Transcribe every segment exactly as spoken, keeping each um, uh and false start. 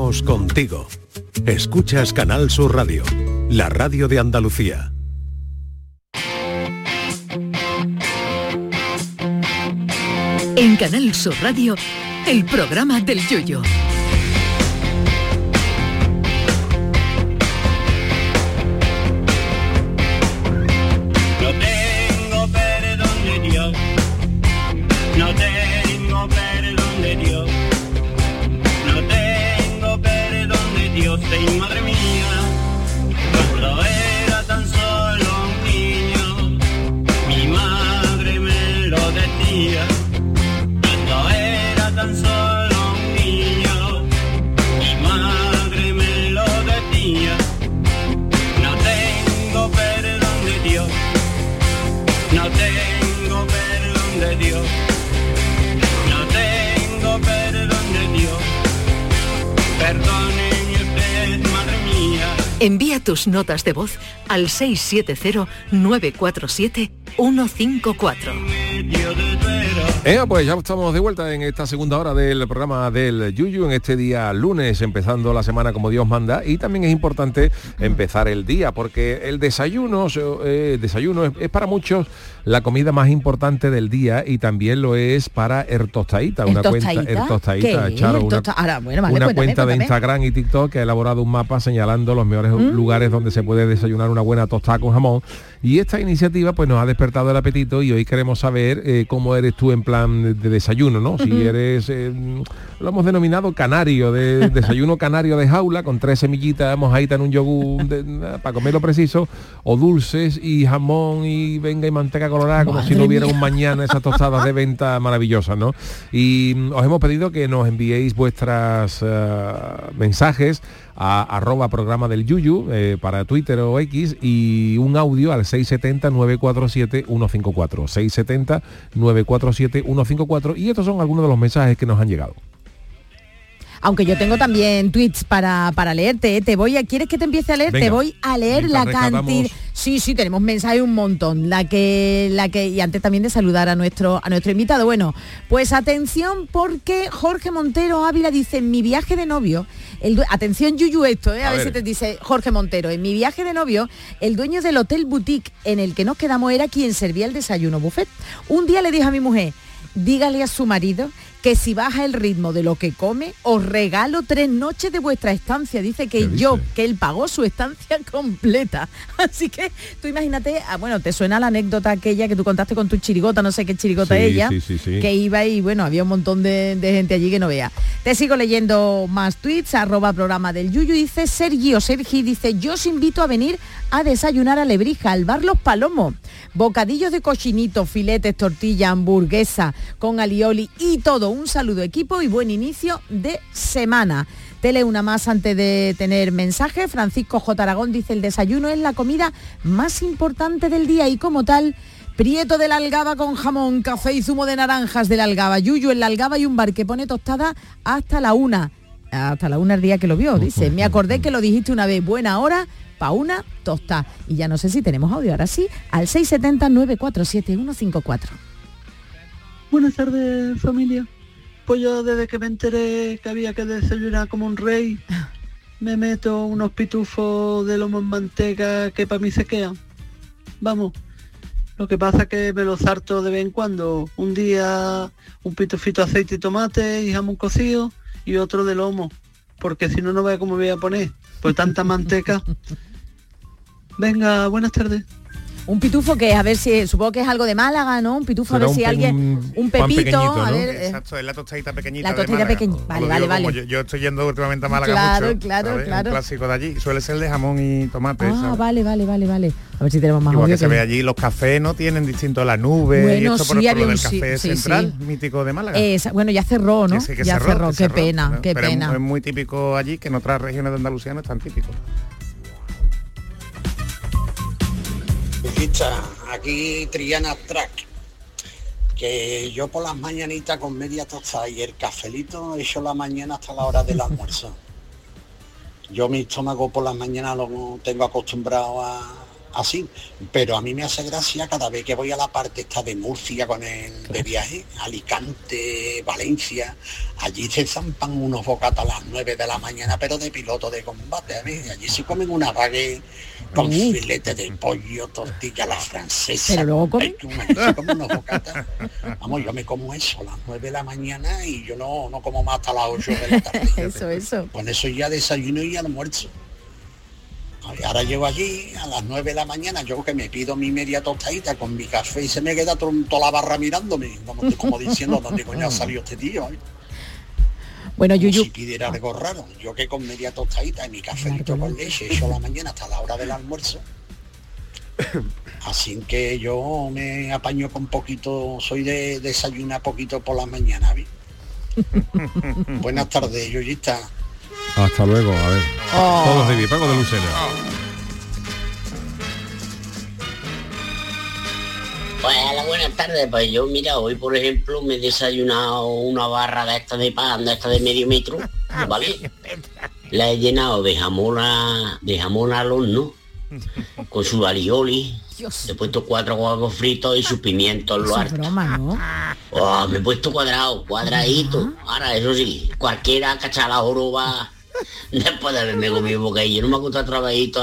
Estamos contigo. Escuchas Canal Sur Radio, la radio de Andalucía. En Canal Sur Radio, el programa del Yoyo. No tengo perdón de Dios, no tengo perdón de Dios, no tengo perdón de Dios, y madre mía, cuando era tan solo un niño, mi madre me lo decía. Tan solo un niño, mi madre me lo decía. No tengo perdón de Dios, no tengo perdón de Dios, no tengo perdón de Dios. Perdóneme usted, madre mía. Envía tus notas de voz al seis siete cero, nueve cuatro siete, uno cinco cuatro. Eh, pues ya estamos de vuelta en esta segunda hora del programa del Yuyu, en este día lunes, empezando la semana como Dios manda, y también es importante empezar el día, porque el desayuno, eh, el desayuno es, es para muchos la comida más importante del día, y también lo es para el tostadita, una cuenta, el tostadita, Charo, una, Ahora, bueno, vale, una cuéntame, cuenta cuéntame. de Instagram y TikTok que ha elaborado un mapa señalando los mejores mm. lugares donde se puede desayunar una buena tostada con jamón, y esta iniciativa pues nos ha despertado el apetito, y hoy queremos saber eh, cómo eres tú en plan de desayuno, ¿no? Si eres, eh, lo hemos denominado canario, de desayuno canario de jaula, con tres semillitas mojaditas en un yogur de, para comer lo preciso, o dulces y jamón y venga y manteca colorada, como Madre si no hubiera mía. un mañana, esas tostadas de venta maravillosas, ¿no? Y os hemos pedido que nos enviéis vuestras uh, mensajes a arroba programa del Yuyu eh, para Twitter o X, y un audio al seis siete cero, nueve cuatro siete, uno cinco cuatro, seis siete cero, nueve cuatro siete, uno cinco cuatro, y estos son algunos de los mensajes que nos han llegado. Aunque yo tengo también tweets para, para leerte, ¿eh? Te voy a, ¿quieres que te empiece a leer? Venga, te voy a leer la cantidad. Sí, sí, tenemos mensajes un montón. La que, la que, y antes también de saludar a nuestro, a nuestro invitado. Bueno, pues atención, porque Jorge Montero Ávila dice, en mi viaje de novio, el, atención Yuyu esto, ¿eh? a, a ver si te dice Jorge Montero, en mi viaje de novio, el dueño del hotel boutique en el que nos quedamos era quien servía el desayuno buffet. Un día le dijo a mi mujer, dígale a su marido que si baja el ritmo de lo que come, os regalo tres noches de vuestra estancia. Dice que yo, que él pagó su estancia completa. Así que tú imagínate, ah, bueno, te suena la anécdota aquella que tú contaste con tu chirigota, no sé qué chirigota sí, ella, sí, sí, sí. que iba y bueno, había un montón de, de gente allí que no vea. Te sigo leyendo más tweets, arroba programa del Yuyu, dice Sergio, Sergi, dice, yo os invito a venir a desayunar a Lebrija, al bar Los Palomos. Bocadillos de cochinito, filetes, tortilla, hamburguesa con alioli y todo. Un saludo equipo y buen inicio de semana. Te leo una más antes de tener mensaje. Francisco J. Aragón dice, el desayuno es la comida más importante del día y como tal, Prieto de la Algaba con jamón, café y zumo de naranjas de la Algaba. Yuyu en la Algaba y un bar que pone tostada hasta la una. Hasta la una el día que lo vio, dice. Me acordé que lo dijiste una vez, buena hora pa' una tostada. Y ya no sé si tenemos audio, ahora sí, al seis siete cero, nueve cuatro siete, uno cinco cuatro. Buenas tardes, familia. Pues yo desde que me enteré que había que desayunar como un rey, me meto unos pitufos de lomo en manteca que para mí se quedan. Vamos, lo que pasa es que me los harto de vez en cuando. Un día un pitufito de aceite y tomate y jamón cocido y otro de lomo, porque si no, no veo cómo me voy a poner, pues tanta manteca. Venga, buenas tardes. Un pitufo que a ver si, supongo que es algo de Málaga, ¿no? Un pitufo, a ver si alguien, un, un pepito, ¿no? A ver, exacto, es la tostadita pequeñita. La tostadita pequeñita, vale, vale, vale. Yo, yo estoy yendo últimamente a Málaga claro, mucho. Claro, ¿sabes? claro, un clásico de allí. Suele ser de jamón y tomate. Ah, ¿sabes? vale, vale, vale, vale. A ver si tenemos más Igual audio que, que se ve allí, los cafés no tienen distinto la nube, bueno, y esto sí, por, por lo del sí, café sí, central, sí. mítico de Málaga. Eh, bueno, ya cerró, ¿no? Sí, sí, que ya cerró, cerró, que qué cerró, pena, ¿no? qué Pero pena. Es, es muy típico allí, que en otras regiones de Andalucía no es tan típico. Aquí Triana Track, que yo por las mañanitas con media tostada y el cafelito hecho la mañana hasta la hora del almuerzo. Yo mi estómago por las mañanas lo tengo acostumbrado a, así, pero a mí me hace gracia cada vez que voy a la parte esta de Murcia con el de viaje, Alicante, Valencia, allí se zampan unos bocatas a las nueve de la mañana, pero de piloto de combate, a ver, allí se comen una baguette con uh. filete de pollo, tortilla a la francesa, pero luego comen, se comen unos bocatas, vamos, yo me como eso a las nueve de la mañana y yo no, no como más hasta las ocho de la tarde. eso, eso. Con eso ya desayuno y almuerzo. Ahora llego allí a las nueve de la mañana, yo que me pido mi media tostadita con mi café y se me queda toda la barra mirándome, como, como diciendo dónde coño ha salido este tío. ¿eh? Bueno, como Yuyu. Si pidiera algo raro, yo que con media tostadita y mi cafelito con leche, hecho la mañana hasta la hora del almuerzo. Así que yo me apaño con poquito, soy de desayunar poquito por la mañana. ¿vi? Buenas tardes, Yuyita. Hasta luego, a ver. Oh. Todos de Paco de Lucena. Pues hola, buenas tardes. Pues yo, mira, hoy por ejemplo me he desayunado una barra de esta de pan, de esta de medio metro, ¿vale? La he llenado de jamón a, de jamón al horno, con su alioli. Le he puesto cuatro huevos fritos y sus pimientos en lo alto. Broma, ¿no? Oh, me he puesto cuadrado, cuadradito. Uh-huh. Ahora, eso sí, cualquiera cacha la joroba después de haberme comido bocadillo. No me ha gustado trabajito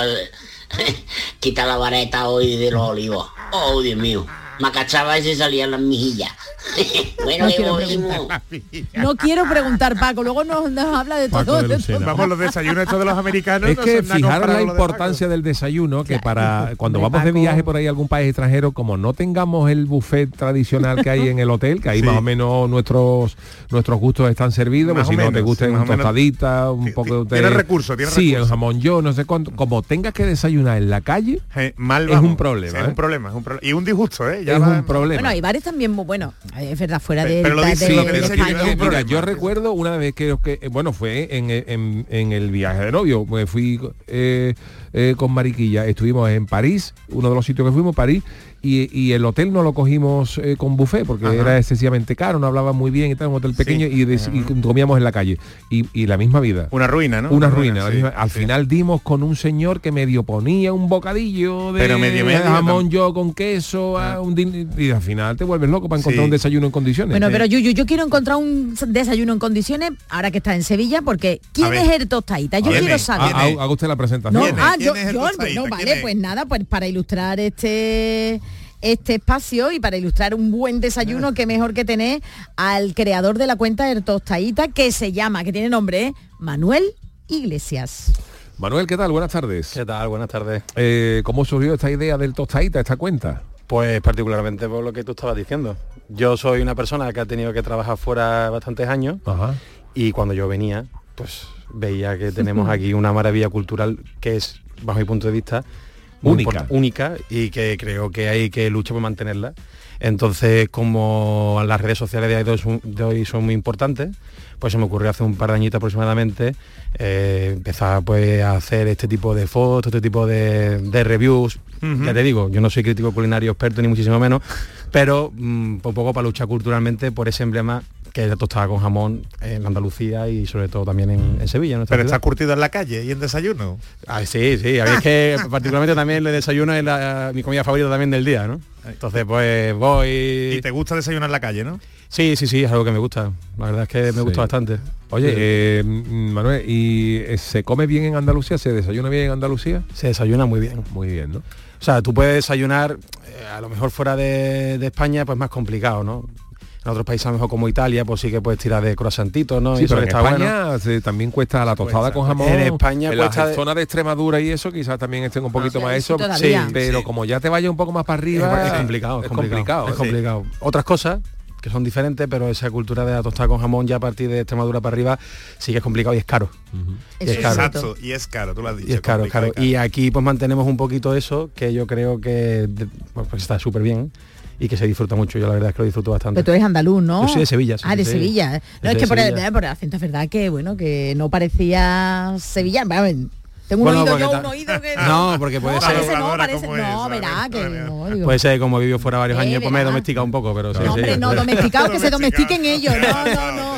quitar la vareta hoy de los olivos. Oh, Dios mío. Me cachaba y se salían las mejillas. Bueno, no, quiero preguntar. no quiero preguntar, Paco, luego nos, nos habla de todo, de de todo. Vamos, los desayunos estos de los americanos. Es no que son fijaros la importancia de del desayuno, que para cuando vamos de viaje por ahí a algún país extranjero, como no tengamos el buffet tradicional que hay en el hotel, que ahí sí. más o menos nuestros nuestros gustos están servidos, pues si menos, no te gusten una tostadita, un poco de... Tiene recursos, tiene Sí, recurso. el jamón yo, no sé cuánto. Como tengas que desayunar en la calle, eh, mal es un problema. Sí, ¿eh? es un problema, es un problema. Y un disgusto, ¿eh? Ya es va, un problema. Bueno, hay bares también muy buenos, es verdad, fuera pero, de... Pero lo dice, de, lo que de, dice de que España. Mira, yo recuerdo una vez que, que bueno, fue en, en, en el viaje de novio, me fui eh, eh, con Mariquilla, estuvimos en París, uno de los sitios que fuimos, París, y, y el hotel no lo cogimos eh, con buffet porque Ajá. era excesivamente caro, no hablaba muy bien y tal, un hotel pequeño, sí. y, de, y comíamos en la calle y, y la misma vida, una ruina, ¿no? Una, una ruina, ruina sí, misma, al sí. final dimos con un señor que medio ponía un bocadillo de Pero medio, medio, jamón yo con queso ah. un din- y al final te vuelves loco para encontrar sí. un desayuno en condiciones. Bueno, sí. pero Yuyu, yo quiero encontrar un desayuno en condiciones ahora que está en Sevilla, porque ¿quién es el tostadita? Yo quiero saber. Ah, haga usted la presentación. No, ah, yo, yo no, vale, pues nada, pues para ilustrar este este espacio y para ilustrar un buen desayuno, qué mejor que tener al creador de la cuenta del Tostadita, que se llama, que tiene nombre, ¿eh? Manuel Iglesias. Manuel, ¿qué tal? Buenas tardes. ¿Qué tal? Buenas tardes. Eh, ¿Cómo surgió esta idea del Tostadita, esta cuenta? Pues particularmente por lo que tú estabas diciendo. Yo soy una persona que ha tenido que trabajar fuera bastantes años. Ajá. Y cuando yo venía, pues veía que tenemos aquí una maravilla cultural que es, bajo mi punto de vista, única, única y que creo que hay que luchar por mantenerla. Entonces, como las redes sociales de hoy son, de hoy son muy importantes, pues se me ocurrió hace un par de añitos aproximadamente eh, empezar pues a hacer este tipo de fotos, este tipo de, de reviews. Uh-huh. Ya te digo, yo no soy crítico culinario experto ni muchísimo menos, pero un poco para luchar culturalmente por ese emblema que es la tostada con jamón en Andalucía y sobre todo también en, en Sevilla. Pero ciudad. ¿Está curtido en la calle y en desayuno? Ah, sí, sí, a ver, es que particularmente también el desayuno es la, mi comida favorita también del día, ¿no? Entonces pues voy... ¿Y te gusta desayunar en la calle, no? Sí, sí, sí, es algo que me gusta. La verdad es que me sí. gusta bastante. Oye, eh, Manuel, ¿y se come bien en Andalucía? ¿Se desayuna bien en Andalucía? Se desayuna muy bien. Muy bien, ¿no? O sea, tú puedes desayunar, eh, a lo mejor fuera de, de España, pues más complicado, ¿no? En otros países a lo mejor como Italia, pues sí que puedes tirar de croissantitos, ¿no? Sí, y pero en está España bueno. se, también cuesta la tostada pues, con jamón. En España en cuesta la de... zona de Extremadura y eso quizás también estén un poquito no, más sí, eso. Sí, pero sí. como ya te vaya un poco más para arriba, es, es complicado, es complicado. complicado, es ¿eh? complicado. Sí. Otras cosas que son diferentes, pero esa cultura de la tostada con jamón ya a partir de Extremadura para arriba sí que es complicado y es caro. Uh-huh. Y es caro. Exacto, y es caro, tú lo has dicho. Y es caro, es caro. Y aquí pues mantenemos un poquito eso, que yo creo que pues, está súper bien y que se disfruta mucho. Yo la verdad es que lo disfruto bastante. Pero tú eres andaluz, ¿no? Yo soy de Sevilla. Sí, ah, de sí. Sevilla. No, yo es que por Sevilla. el, por el acento es verdad que, bueno, que no parecía sevillano. Tengo un bueno, oído yo, ta... un oído que... No, porque puede no, ser... Parece, no, parece, no, no, verá que... No, digo... Puede ser, como vivió fuera varios eh, años, pues me he verá. domesticado un poco, pero... No, sí, hombre, sí. no, domesticado, que se domestiquen ellos. No, no, no.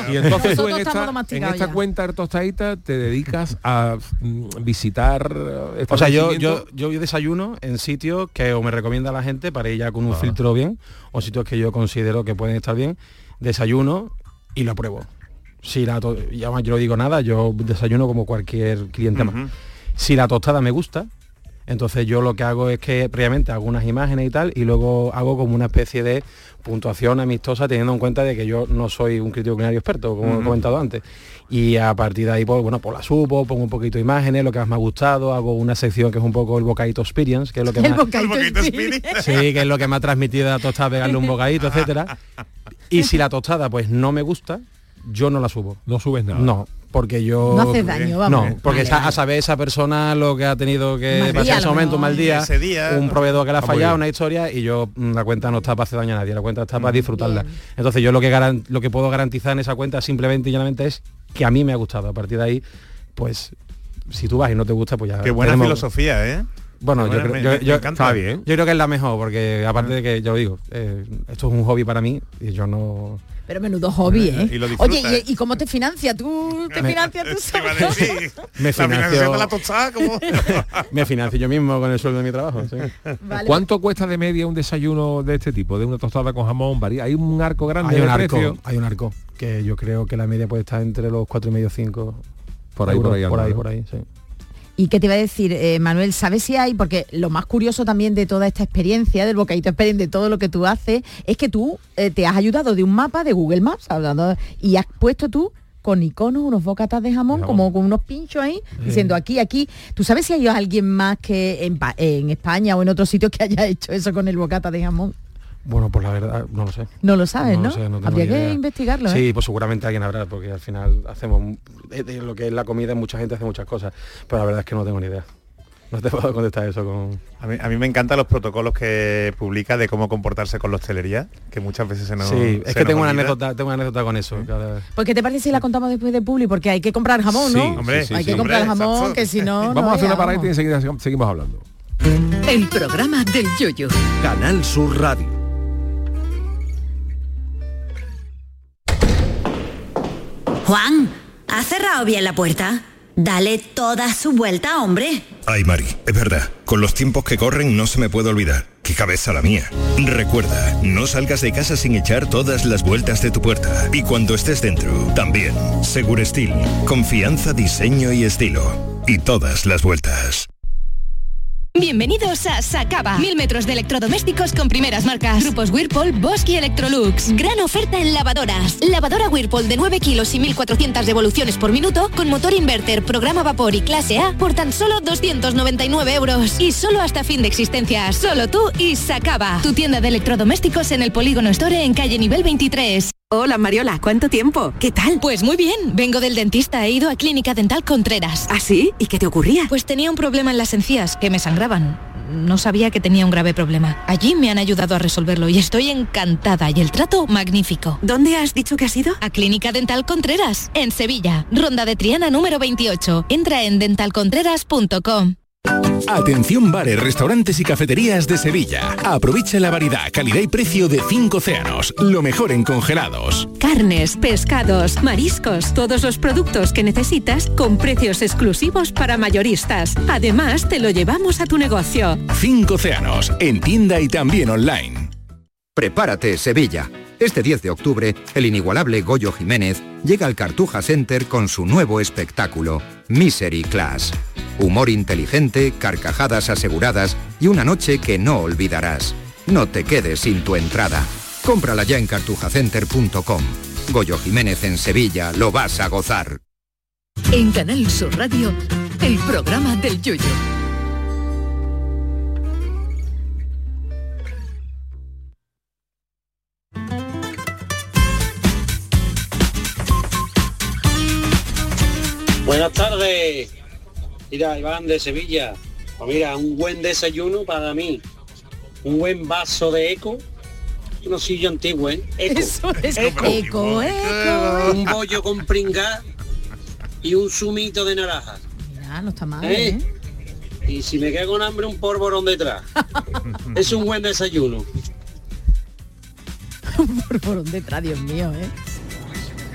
Y entonces tú en esta, en esta cuenta de tostadita te dedicas a mm, visitar. O sea, yo, yo, yo desayuno en sitios que o me recomienda la gente para ir ya con un ah. filtro bien, o sitios que yo considero que pueden estar bien. Desayuno y lo pruebo. Si la to- ya yo no digo nada, yo desayuno como cualquier cliente uh-huh. más. Si la tostada me gusta, entonces yo lo que hago es que previamente hago unas imágenes y tal, y luego hago como una especie de puntuación amistosa, teniendo en cuenta de que yo no soy un crítico culinario experto, como uh-huh. he comentado antes. Y a partir de ahí, pues, bueno, pues la subo, pongo un poquito de imágenes, lo que más me ha gustado, hago una sección que es un poco el bocadito experience, que es lo que el más... Bocadito experience. Sí, que es lo que me ha transmitido la tostada, pegarle un bocadito, etcétera. Y si la tostada, pues, no me gusta, yo no la subo. No subes nada. No, porque yo... No haces daño, vamos. No, porque vale, a saber esa persona lo que ha tenido que pasar en ese momento, un mal día, ese día, un proveedor que le ha fallado, bien. una historia, y yo, la cuenta no está para hacer daño a nadie, la cuenta está para disfrutarla. Bien. Entonces yo lo que garan, lo que puedo garantizar en esa cuenta simplemente y llanamente es que a mí me ha gustado. A partir de ahí, pues, si tú vas y no te gusta, pues ya... Qué buena tenemos... filosofía, ¿eh? Bueno, bueno, yo creo me, yo, me, yo, me está bien. Yo creo que es la mejor, porque aparte ah. de que, yo lo digo, eh, esto es un hobby para mí y yo no... Pero menudo hobby, ¿eh? Y Oye, ¿y, ¿y cómo te financia? ¿Tú te financias tú solo? Me financio... la tostada, ¿cómo? Me financio yo mismo con el sueldo de mi trabajo, sí. Vale. ¿Cuánto cuesta de media un desayuno de este tipo? De una tostada con jamón, varía. ¿Hay un arco grande hay un de arco, precio? Hay un arco, que yo creo que la media puede estar entre los cuatro y medio, cinco. Por ahí, euros, por ahí. Por ahí, ¿no? por ahí, sí. ¿Y qué te iba a decir, eh, Manuel? ¿Sabes si hay? Porque lo más curioso también de toda esta experiencia, del bocadito experience, de todo lo que tú haces, es que tú eh, te has ayudado de un mapa de Google Maps, hablando, y has puesto tú con iconos unos bocatas de jamón, no. como con unos pinchos ahí, sí. diciendo aquí, aquí. ¿Tú sabes si hay alguien más que en, en España o en otros sitios que haya hecho eso con el bocata de jamón? Bueno, pues la verdad, no lo sé. No lo sabes, ¿no? No, lo sé, no Habría que investigarlo, ¿eh? Sí, pues seguramente alguien habrá, porque al final hacemos... De lo que es la comida, mucha gente hace muchas cosas, pero la verdad es que no tengo ni idea. No te puedo contestar eso con... A mí, a mí me encantan los protocolos que publica de cómo comportarse con la hostelería, que muchas veces se nos... Sí, es se que nos tengo una, olvida. anécdota, tengo una anécdota con eso. Cada... Pues ¿qué te parece si la contamos después de Publi? Porque hay que comprar jamón, ¿no? Sí, hombre, hay sí, que sí, comprar hombre, jamón, exacto. que si no... Vamos no a hacer vea, una paradita vamos. y enseguida seguimos hablando. El programa del Yoyo. Canal Sur Radio. Juan, ¿has cerrado bien la puerta? Dale toda su vuelta, hombre. Ay, Mari, es verdad. Con los tiempos que corren no se me puede olvidar. ¡Qué cabeza la mía! Recuerda, no salgas de casa sin echar todas las vueltas de tu puerta. Y cuando estés dentro, también. Segurestil. Confianza, diseño y estilo. Y todas las vueltas. Bienvenidos a Sacaba. Mil metros de electrodomésticos con primeras marcas. Grupos Whirlpool, Bosch y Electrolux. Gran oferta en lavadoras. Lavadora Whirlpool de nueve kilos y mil cuatrocientas revoluciones por minuto con motor inverter, programa vapor y clase A por tan solo doscientos noventa y nueve euros. Y solo hasta fin de existencia. Solo tú y Sacaba. Tu tienda de electrodomésticos en el Polígono Store en calle nivel veintitrés. Hola Mariola, ¿cuánto tiempo? ¿Qué tal? Pues muy bien, vengo del dentista, he ido a Clínica Dental Contreras. ¿Ah, sí? ¿Y qué te ocurría? Pues tenía un problema en las encías, que me sangraban. No sabía que tenía un grave problema. Allí me han ayudado a resolverlo y estoy encantada y el trato magnífico. ¿Dónde has dicho que has ido? A Clínica Dental Contreras, en Sevilla, Ronda de Triana número veintiocho. Entra en dental contreras punto com. Atención bares, restaurantes y cafeterías de Sevilla. Aprovecha la variedad, calidad y precio de Cinco Océanos. Lo mejor en congelados. Carnes, pescados, mariscos, todos los productos que necesitas con precios exclusivos para mayoristas. Además, te lo llevamos a tu negocio. Cinco Océanos, en tienda y también online. Prepárate, Sevilla. Este diez de octubre, el inigualable Goyo Jiménez llega al Cartuja Center con su nuevo espectáculo, Misery Class. Humor inteligente, carcajadas aseguradas y una noche que no olvidarás. No te quedes sin tu entrada. Cómprala ya en cartuja center punto com. Goyo Jiménez en Sevilla, lo vas a gozar. En Canal Sur Radio, el programa del Yoyo. Buenas tardes. Mira, Iván de Sevilla. Pues mira, un buen desayuno para mí. Un buen vaso de eco. Unos sillos antiguos, ¿eh? Eco. Eso es eco. Eco, eco. Un bollo con pringá y un zumito de naranja. Mira, no está mal, ¿Eh? ¿eh? Y si me quedo con hambre, un polvorón detrás. Es un buen desayuno. Un polvorón detrás, Dios mío, ¿eh?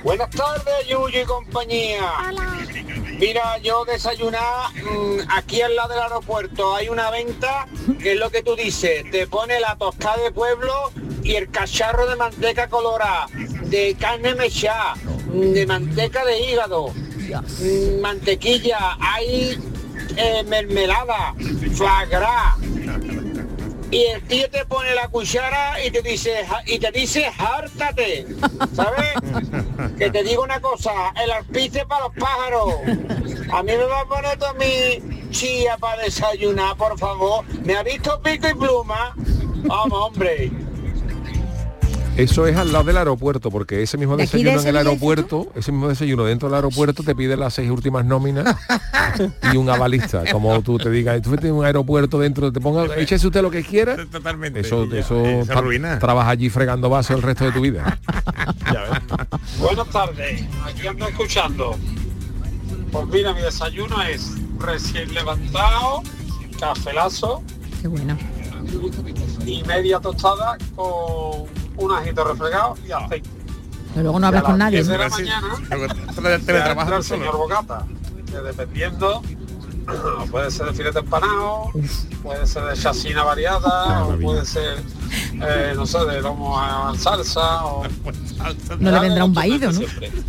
Buenas tardes, Yuyu y compañía. Hola. Mira, yo desayunar mmm, aquí al lado del aeropuerto hay una venta que es lo que tú dices, te pone la tostada de pueblo y el cacharro de manteca colorada, de carne mechada, de manteca de hígado, mmm, mantequilla, hay eh, mermelada, foie gras. Y el tío te pone la cuchara y te dice y te dice hártate, ¿sabes? Que te digo una cosa, el alpice para los pájaros. A mí me va a poner toda mi chía para desayunar, por favor. ¿Me ha visto pico y pluma? Vamos, hombre. Eso es al lado del aeropuerto, porque ese mismo desayuno en el aeropuerto, ese mismo desayuno dentro del aeropuerto te pide las seis últimas nóminas y un avalista, como tú te digas, tú tienes un aeropuerto dentro, te ponga, échese usted lo que quiera. Totalmente. Eso, eso tra trabajas allí fregando vasos el resto de tu vida. Buenas tardes, aquí ando escuchando. Pues mira, mi desayuno es recién levantado, cafelazo. Qué bueno. Y media tostada con un ajito refregado y aceite. Pero luego no hablas con nadie. A las diez de la mañana teletrabaja el señor Bocata, que dependiendo, puede ser de filete empanado, puede ser de chacina variada, o puede ser, eh, no sé, de lomo a salsa, o... No le vendrá un vaído, ¿no?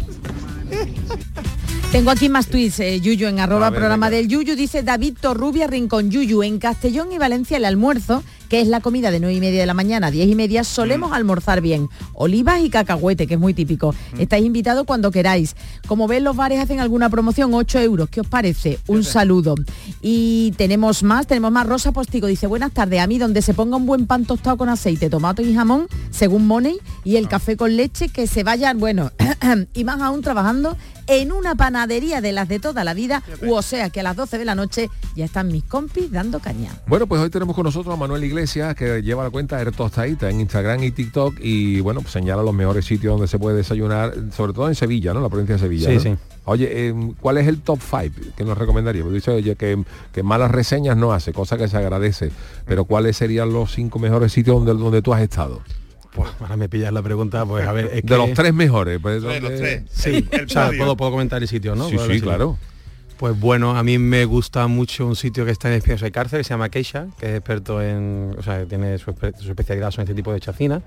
Tengo aquí más tweets, eh, Yuyu, en arroba ver, programa venga. Del Yuyu, dice David Torrubia Rincón, Yuyu, en Castellón y Valencia el almuerzo, que es la comida de nueve y media de la mañana a diez y media, solemos mm. almorzar bien, olivas y cacahuete, que es muy típico. Mm. Estáis invitados cuando queráis. Como ven, los bares hacen alguna promoción, ocho euros, ¿qué os parece? Un sí, saludo. Y tenemos más, tenemos más. Rosa Postigo dice, buenas tardes, a mí donde se ponga un buen pan tostado con aceite, tomate y jamón, según Money, y el ah. café con leche, que se vayan, bueno, y más aún trabajando en una panadería de las de toda la vida, u o sea que a las doce de la noche ya están mis compis dando caña. Bueno, pues hoy tenemos con nosotros a Manuel Iglesias, que lleva la cuenta de Tostadita en Instagram y TikTok, y bueno, pues señala los mejores sitios donde se puede desayunar, sobre todo en Sevilla, ¿no? La provincia de Sevilla. Sí, ¿no? sí. Oye, eh, ¿cuál es el top cinco que nos recomendaría? Porque dice, oye, que, que malas reseñas no hace, cosa que se agradece, pero ¿cuáles serían los cinco mejores sitios donde, donde tú has estado? Pues ahora me pillas la pregunta, pues a ver... Es de que... los tres mejores. Pues, de los tres. Sí, el, el o sea, puedo, puedo comentar el sitio, ¿no? Sí, sí, claro. Pues bueno, a mí me gusta mucho un sitio que está en Espinosa y Cárcel, que se llama Keisha, que es experto en... O sea, tiene su, su especialidad son este tipo de chacina.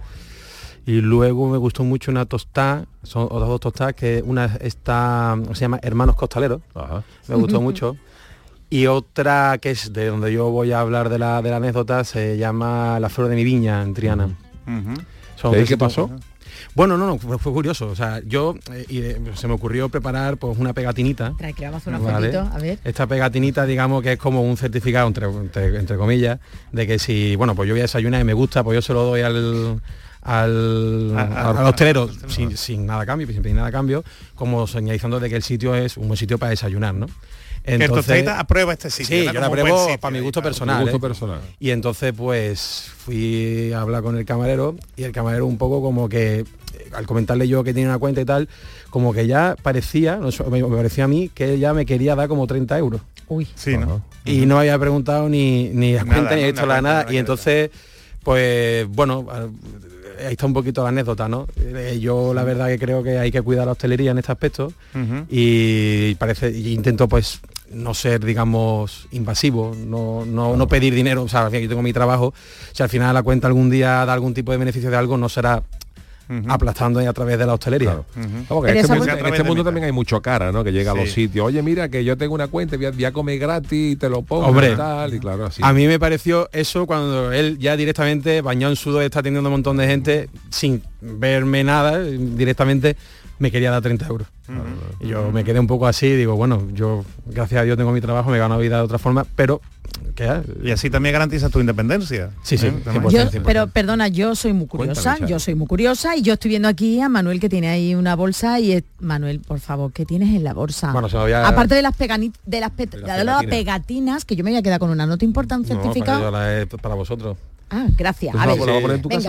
Y luego me gustó mucho una tostada, son otras dos tostadas, que una está... se llama Hermanos Costaleros. Ajá. Me gustó mucho. Y otra que es de donde yo voy a hablar de la, de la anécdota, se llama La Flor de mi Viña, en Triana. Uh-huh. ¿Y qué pasó? Bueno, no, no, fue, fue curioso. O sea, yo eh, y, eh, se me ocurrió preparar pues una pegatinita. Trae, que vamos a hacer una ¿vale? fotito, a ver. Esta pegatinita, digamos que es como un certificado, entre, entre, entre comillas, de que si, bueno, pues yo voy a desayunar y me gusta, pues yo se lo doy al... al, a, a, al hostelero sin, sin nada a cambio, sin pedir nada a cambio, como señalizando de que el sitio es un buen sitio para desayunar, ¿no? Entonces, ¿el aprueba este sitio? Sí, yo la apruebo sitio, para mi gusto claro, personal. gusto ¿eh? personal. Y entonces pues fui a hablar con el camarero y el camarero un poco como que, al comentarle yo que tenía una cuenta y tal, como que ya parecía, me parecía a mí, que ya me quería dar como treinta euros. Uy. Sí, ¿no? Y no había preguntado ni, ni las cuentas, ni he hecho nada, nada. Y entonces, pues bueno... ahí está un poquito la anécdota, ¿no? Yo la verdad que creo que hay que cuidar la hostelería en este aspecto uh-huh. y parece, y intento pues no ser, digamos, invasivo, no, no, no pedir dinero, o sea, al fin, yo tengo mi trabajo, si al final la cuenta algún día da algún tipo de beneficio de algo, no será Uh-huh. aplastando a través de la hostelería. Claro. Uh-huh. En este mundo, en este mundo también hay mucho cara, ¿no? Que llega sí. a los sitios. Oye, mira, que yo tengo una cuenta, voy a, voy a comer gratis, te lo pongo. Hombre, y tal, y claro, así. A mí me pareció eso cuando él ya directamente, bañado en sudor, está atendiendo un montón de gente, sin verme nada, directamente me quería dar treinta euros. Uh-huh. Y yo me quedé un poco así, digo, bueno, yo, gracias a Dios, tengo mi trabajo, me gano vida de otra forma, pero... ¿qué? Y así también garantiza tu independencia. Sí, sí. ¿Eh? cien por ciento. Yo, pero perdona, yo soy muy curiosa, Cuéntame, yo soy muy curiosa y yo estoy viendo aquí a Manuel que tiene ahí una bolsa y es, Manuel, por favor, ¿qué tienes en la bolsa? Bueno, se me había... Aparte de las, pegani... de las, pe... de las pegatinas. pegatinas, que yo me voy a quedar con una nota importante, un certificado. No, para, yo la he... para vosotros. Ah, gracias. A ver, sí. ¿La poner en tu venga. casa?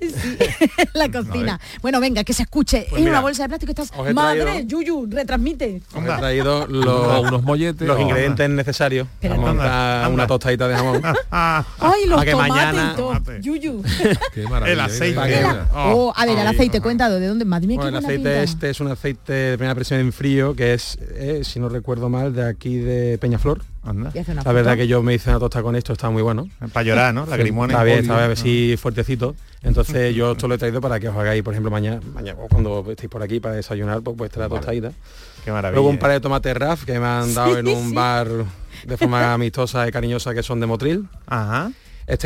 Sí, la cocina. Bueno, venga, que se escuche. Pues en mira, una bolsa de plástico estás... os he Madre, traído- Yuyu, retransmite. Os he traído los, unos molletes, los o- ingredientes necesarios para Pero- montar Anda, una anda. tostadita de jamón. Ay, los Para que tomates mañana- y todo. Yuyu. Qué maravilla. El aceite. Para que- Mira, oh, a ver, el Ay, aceite, cuéntalo, ¿de dónde? Madre mía, Bueno, qué el buena aceite pinta. este es un aceite de primera presión en frío que es, eh, si no recuerdo mal, de aquí de Peñaflor. Anda. Y hace una La verdad foto. que yo me hice una tosta con esto, está muy bueno. Para llorar, ¿no? Lagrimones. Está bien, Polio. está así fuertecito. Entonces yo esto lo he traído para que os hagáis, por ejemplo, mañana, mañana o cuando estéis por aquí para desayunar, pues vuestra Vale. tostadita. Qué maravilla. Luego un par de tomates raf que me han dado Sí, en un sí. bar de forma amistosa y cariñosa, que son de Motril. Ajá. Este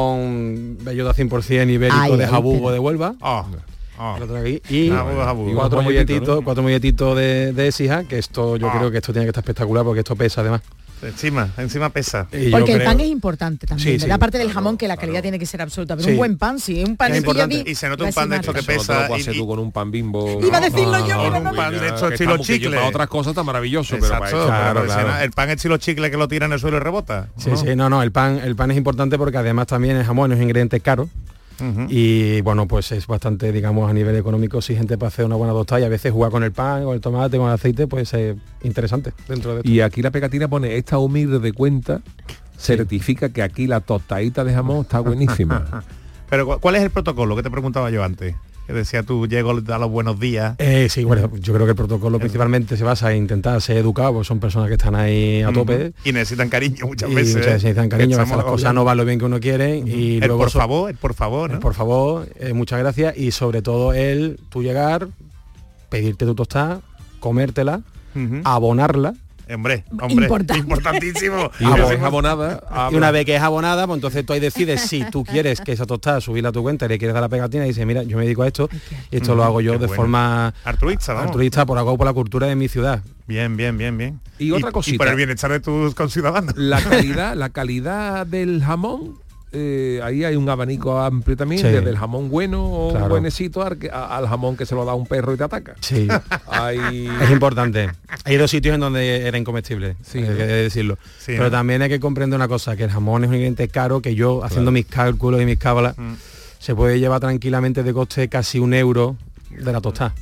jamón bellota cien por ciento ibérico Ay, de ay, Jabugo pero- de Huelva. Oh, oh. Lo traigo aquí. Y Jabugo, Jabugo. cuatro Unos molletitos, molletitos, ¿no? cuatro molletitos de, de Écija, que esto yo Ah. creo que esto tiene que estar espectacular porque esto pesa además. Encima, encima pesa. Y yo Porque el creo- pan es importante también, Sí, ¿verdad? sí, Aparte del claro, jamón, que la calidad claro. tiene que ser absoluta, pero Sí. un buen pan, sí, un pan importante. Y se nota un pan de esto que Eso no te pesa lo puedes y- hacer y- tú con un pan Bimbo. Iba a decirlo yo, Con pero un no. pan de Ya, estos que estilo estamos- que chicle. Para otras cosas está maravilloso, pero para Exacto, eso- Claro, pero claro. si no, el pan estilo chicle que lo tira en el suelo y rebota. Sí, sí, no, no, el pan, el pan es importante porque además también el jamón es un ingrediente caro. Ujú. Y bueno, pues es bastante, digamos, a nivel económico exigente para hacer una buena tostada y a veces jugar con el pan, con el tomate, con el aceite, pues es interesante dentro de esto. Y aquí la pegatina pone, esta humilde de cuenta certifica que aquí la tostadita de jamón está buenísima. Pero ¿cu- ¿cuál es el protocolo que te preguntaba yo antes? Que decía tú, llego a los buenos días. Eh, sí, bueno, yo creo que el protocolo principalmente se basa en intentar ser educado, porque son personas que están ahí a tope. Ujú. Y necesitan cariño muchas Y veces. muchas veces necesitan cariño, a veces Estamos las cosas no van lo bien que uno quiere y El luego por so- favor, el por favor, el ¿no? por favor, eh, muchas gracias y sobre todo el tú llegar, pedirte tu tostada, comértela, Ujú. abonarla. Hombre, hombre, Importante. importantísimo. Y una Abon- vez abonada, Y una vez que es abonada, pues entonces tú ahí decides si tú quieres que esa tostada subirla a tu cuenta y le quieres dar la pegatina y dices, mira, yo me dedico a esto y esto lo Ujú, hago yo qué de bueno. forma Altruista, vamos. altruista por algo por la cultura de mi ciudad. Bien, bien, bien, bien. Y otra Y cosita. por el bienestar de tus conciudadanos. la calidad, la calidad del jamón, eh, ahí hay un abanico amplio también, Sí. desde el jamón bueno o Claro. buenecito al, que- a- al jamón que se lo da un perro y te ataca. Sí. Hay... Es importante. Hay dos sitios en donde era incomestible, Sí, hay ¿no? que decirlo. Sí, Pero ¿no? también hay que comprender una cosa, que el jamón es un ingrediente caro que yo, haciendo mis cálculos y mis cábalas, Mm. se puede llevar tranquilamente de coste casi un euro de la tostada.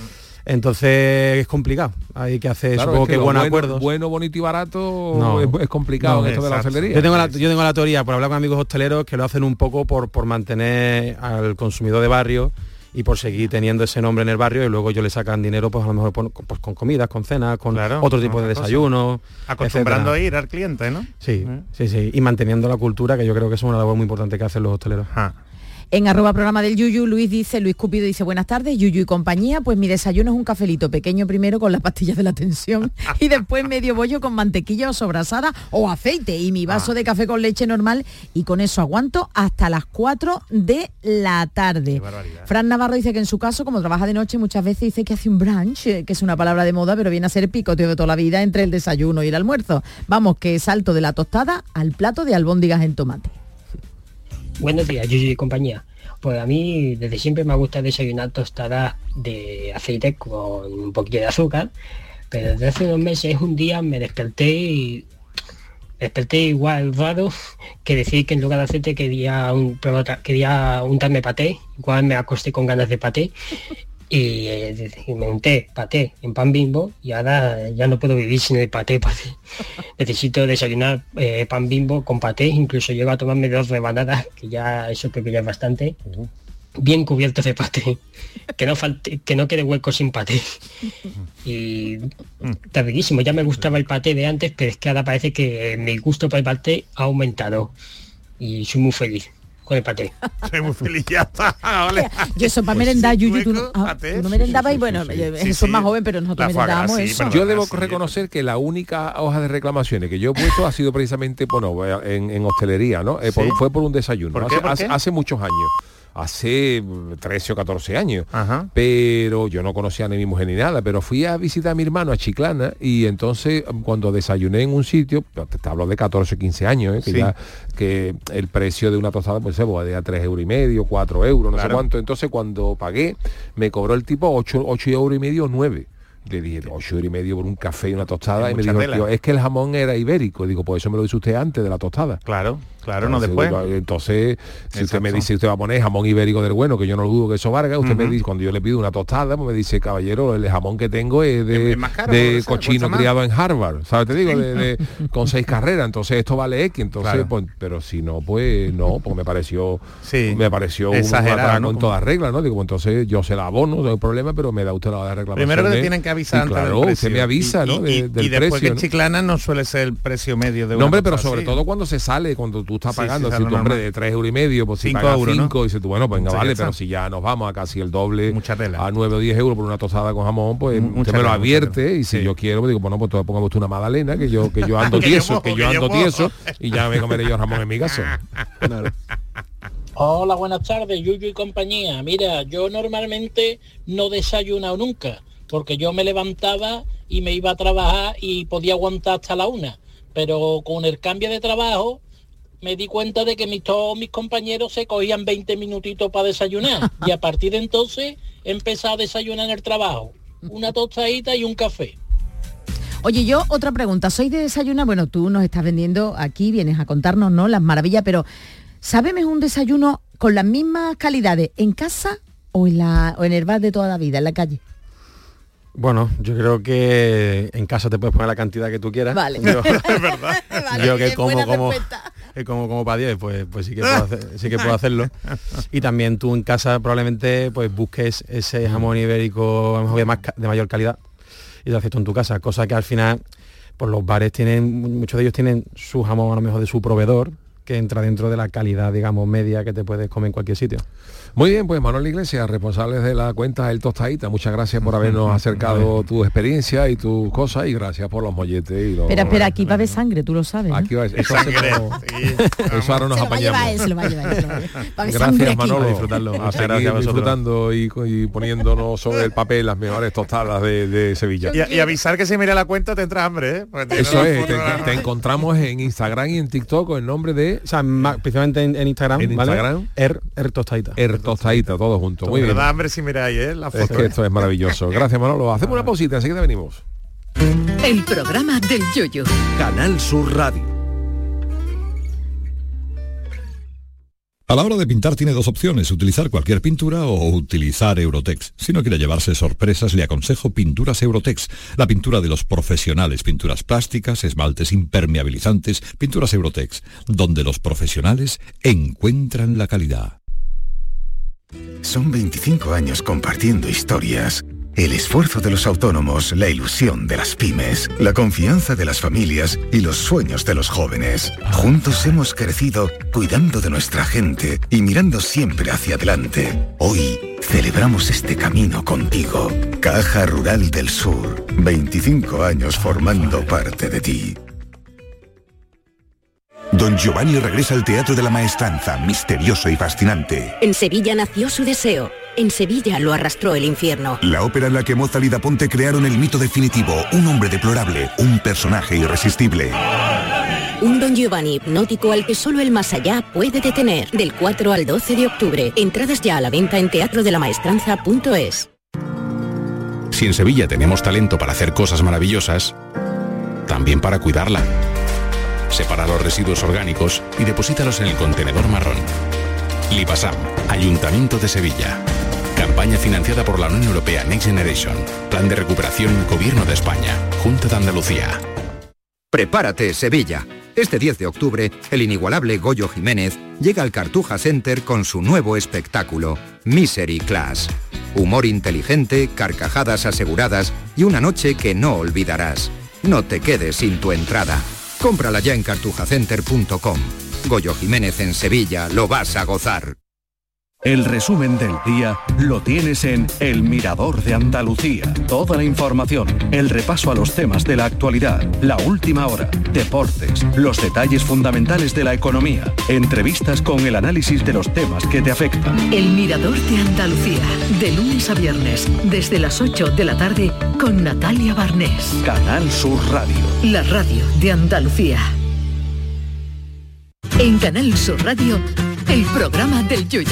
Entonces es complicado. Hay que hacer, Claro, supongo es que, lo buenos bueno, acuerdos. bueno, bonito y barato No. es, es complicado No, en esto de la exacto. hostelería. Yo tengo, la, yo tengo la teoría, por hablar con amigos hosteleros, que lo hacen un poco por, por mantener al consumidor de barrio y por seguir teniendo ese nombre en el barrio y luego ellos le sacan dinero pues a lo mejor por- pues, con comidas, con cenas, con Claro, otro tipo de otra cosa. desayunos. Acostumbrando etcétera. a ir al cliente, ¿no? Sí, ¿Eh? sí, sí. Y manteniendo la cultura, que yo creo que es una labor muy importante que hacen los hosteleros. Ajá. En arroba programa del Yuyu, Luis dice, Luis Cupido dice, buenas tardes, Yuyu y compañía, pues mi desayuno es un cafelito pequeño primero con las pastillas de la tensión y después medio bollo con mantequilla o sobrasada o aceite y mi vaso Ah. de café con leche normal y con eso aguanto hasta las cuatro de la tarde. Qué barbaridad. Fran Navarro dice que en su caso, como trabaja de noche, muchas veces dice que hace un brunch, eh, que es una palabra de moda, pero viene a ser picoteo de toda la vida entre el desayuno y el almuerzo. Vamos, que salto de la tostada al plato de albóndigas en tomate. Buenos días, Yuyu y compañía. Pues a mí desde siempre me gusta desayunar tostadas de aceite con un poquito de azúcar, pero desde hace unos meses un día me desperté y desperté igual raro que decir que en lugar de aceite quería, un, quería untarme paté, igual me acosté con ganas de paté y, eh, y me unté paté en pan Bimbo y ahora ya no puedo vivir sin el paté, paté. Necesito desayunar eh, pan Bimbo con paté, incluso llego a tomarme dos rebanadas, que ya eso creo que ya es bastante, bien cubiertos de paté, que no falte, que no quede hueco sin paté. Y está riquísimo, ya me gustaba el paté de antes, pero es que ahora parece que mi gusto por el paté ha aumentado y soy muy feliz con el paté. Soy muy feliz, ya está. Vale. Yo eso para Pues merendar, sí, Yuyu, tú, no- hueco, ah, paté. tú no merendabas Sí, y sí, bueno, sí, sí, eh, sí, son sí. más joven, pero nosotros La foie gras, merendábamos sí, eso. pero- Yo debo Ah, sí, reconocer que la única hoja de reclamaciones que yo he puesto ha sido precisamente, bueno, en, en hostelería, ¿no? Eh, por- ¿Sí? fue por un desayuno. ¿Por hace, qué, por hace- qué? hace muchos años. Hace trece o catorce años. Ajá. Pero yo no conocía ni mi mujer ni nada, pero fui a visitar a mi hermano a Chiclana y entonces cuando desayuné en un sitio, te hablo de catorce o quince años, ¿eh? que Sí. ya que el precio de una tostada pues se podía tres euros y medio, cuatro euros, no Claro. sé cuánto. Entonces cuando pagué, me cobró el tipo ocho, ocho euros y medio, nueve. Le dije, ocho euros y medio por un café y una tostada. Es Y me mucha dijo, tela. tío, es que el jamón era ibérico. Digo, pues eso me lo dice usted antes de la tostada. Claro. Claro, no después. Entonces, si usted me dice, usted va a poner jamón ibérico del bueno, que yo no lo dudo que eso valga, usted uh-huh. me dice, cuando yo le pido una tostada, pues me dice, caballero, el jamón que tengo es de, es caro, de cochino criado en Harvard, ¿sabes? Te digo, de, de, con seis carreras, entonces esto vale X, entonces, claro. pues, pero si no, pues no, porque me pareció, sí. me pareció exagerado, ¿no? Con todas reglas, ¿no? Digo, pues, entonces yo se la abono, no hay problema, pero me da usted la reclamación. Primero que te tienen que avisar antes claro, del precio. usted me avisa, y, ¿no? Y, de, del y después precio, que ¿no? Chiclana no suele ser el precio medio de una No, hombre, pero cosa sobre así. todo cuando se sale, cuando tú estás pagando, sí, si tu hombre de tres euros y medio, pues si cinco pagas euros, cinco, ¿no? y dices tú, bueno, pues venga, Mucha vale, tela. pero si ya nos vamos a casi el doble, Mucha tela. a nueve o diez euros por una tostada con jamón, pues Mucha usted me lo tela, advierte, y si sí. yo quiero, pues digo, bueno, pues pongamos tú una magdalena, que yo, que yo ando Que tieso, yo que puedo, yo que ando yo puedo. tieso, y ya me comeré yo jamón en mi caso. Claro. Hola, buenas tardes, Yuyu y compañía. Mira, yo normalmente no desayunado nunca, porque yo me levantaba y me iba a trabajar y podía aguantar hasta la una. Pero con el cambio de trabajo me di cuenta de que mis, todos mis compañeros se cogían veinte minutitos para desayunar. Y a partir de entonces empecé a desayunar en el trabajo. Una tostadita y un café. Oye, yo otra pregunta. ¿Sois de desayunar? Bueno, tú nos estás vendiendo aquí, vienes a contarnos, ¿no? Las maravillas, pero ¿sabe mejor un desayuno con las mismas calidades en casa o en, la, o en el bar de toda la vida, en la calle? Bueno, yo creo que en casa te puedes poner la cantidad que tú quieras. Vale. Yo, es verdad. Vale, yo que como como, respuesta. como como para diez, pues, pues sí que puedo hacer, sí que puedo hacerlo. Y también tú en casa probablemente pues busques ese jamón ibérico a lo mejor de, más, de mayor calidad y lo haces tú en tu casa, cosa que al final pues los bares tienen, muchos de ellos tienen su jamón a lo mejor de su proveedor, que entra dentro de la calidad, digamos, media que te puedes comer en cualquier sitio. Muy bien, pues Manuel Iglesias, responsable de la cuenta El Tostadita, muchas gracias por habernos acercado tu experiencia y tus cosas, y gracias por los molletes y los... Espera, espera, aquí va a haber sangre, tú lo sabes, ¿no? Aquí va, eso, hacemos, eso ahora nos se lo va a llevar apañamos. él, se lo va a llevar él, se lo va a llevar. Va a haber sangre Gracias, aquí. Manolo. A disfrutarlo. A Muchas seguir gracias a vosotros. disfrutando y, y poniéndonos sobre el papel las mejores tostadas de, de Sevilla. Y, y avisar que si mira la cuenta te entra hambre, ¿eh? Porque Eso te- es, te, te encontramos en Instagram y en TikTok con el nombre de... O sea, más, principalmente en, en Instagram, En ¿vale? Instagram. Er, er Tostadita. Er Tostadita, todos juntos. Muy Te bien. da hambre si miráis, ¿eh? La foto. Es que esto es maravilloso. Gracias, Manolo. Hacemos una pausita, enseguida venimos. El programa del Yoyo. Canal Sur Radio. A la hora de pintar tiene dos opciones, utilizar cualquier pintura o utilizar Eurotex. Si no quiere llevarse sorpresas, le aconsejo Pinturas Eurotex, la pintura de los profesionales, pinturas plásticas, esmaltes impermeabilizantes, Pinturas Eurotex, donde los profesionales encuentran la calidad. Son veinticinco años compartiendo historias. El esfuerzo de los autónomos, la ilusión de las pymes, la confianza de las familias y los sueños de los jóvenes. Juntos hemos crecido cuidando de nuestra gente y mirando siempre hacia adelante. Hoy celebramos este camino contigo. Caja Rural del Sur. veinticinco años formando parte de ti. Don Giovanni regresa al Teatro de la Maestranza, misterioso y fascinante. En Sevilla nació su deseo. En Sevilla lo arrastró el infierno. La ópera en la que Mozart y Daponte crearon el mito definitivo, un hombre deplorable, un personaje irresistible. Un Don Giovanni hipnótico al que solo el más allá puede detener. Del cuatro al doce de octubre. Entradas ya a la venta en teatro de la maestranza punto es. Si en Sevilla tenemos talento para hacer cosas maravillosas, también para cuidarla. Separa los residuos orgánicos y deposítalos en el contenedor marrón. Lipasam, Ayuntamiento de Sevilla. Campaña financiada por la Unión Europea Next Generation. Plan de recuperación Gobierno de España. Junta de Andalucía. Prepárate, Sevilla. Este diez de octubre, el inigualable Goyo Jiménez llega al Cartuja Center con su nuevo espectáculo, Misery Class. Humor inteligente, carcajadas aseguradas y una noche que no olvidarás. No te quedes sin tu entrada. Cómprala ya en cartujacenter punto com. Goyo Jiménez en Sevilla, lo vas a gozar. El resumen del día lo tienes en El Mirador de Andalucía. Toda la información, el repaso a los temas de la actualidad, la última hora, deportes, los detalles fundamentales de la economía, entrevistas con el análisis de los temas que te afectan. El Mirador de Andalucía, de lunes a viernes, desde las ocho de la tarde, con Natalia Barnés. Canal Sur Radio. La radio de Andalucía. En Canal Sur Radio, el programa del Yoyo.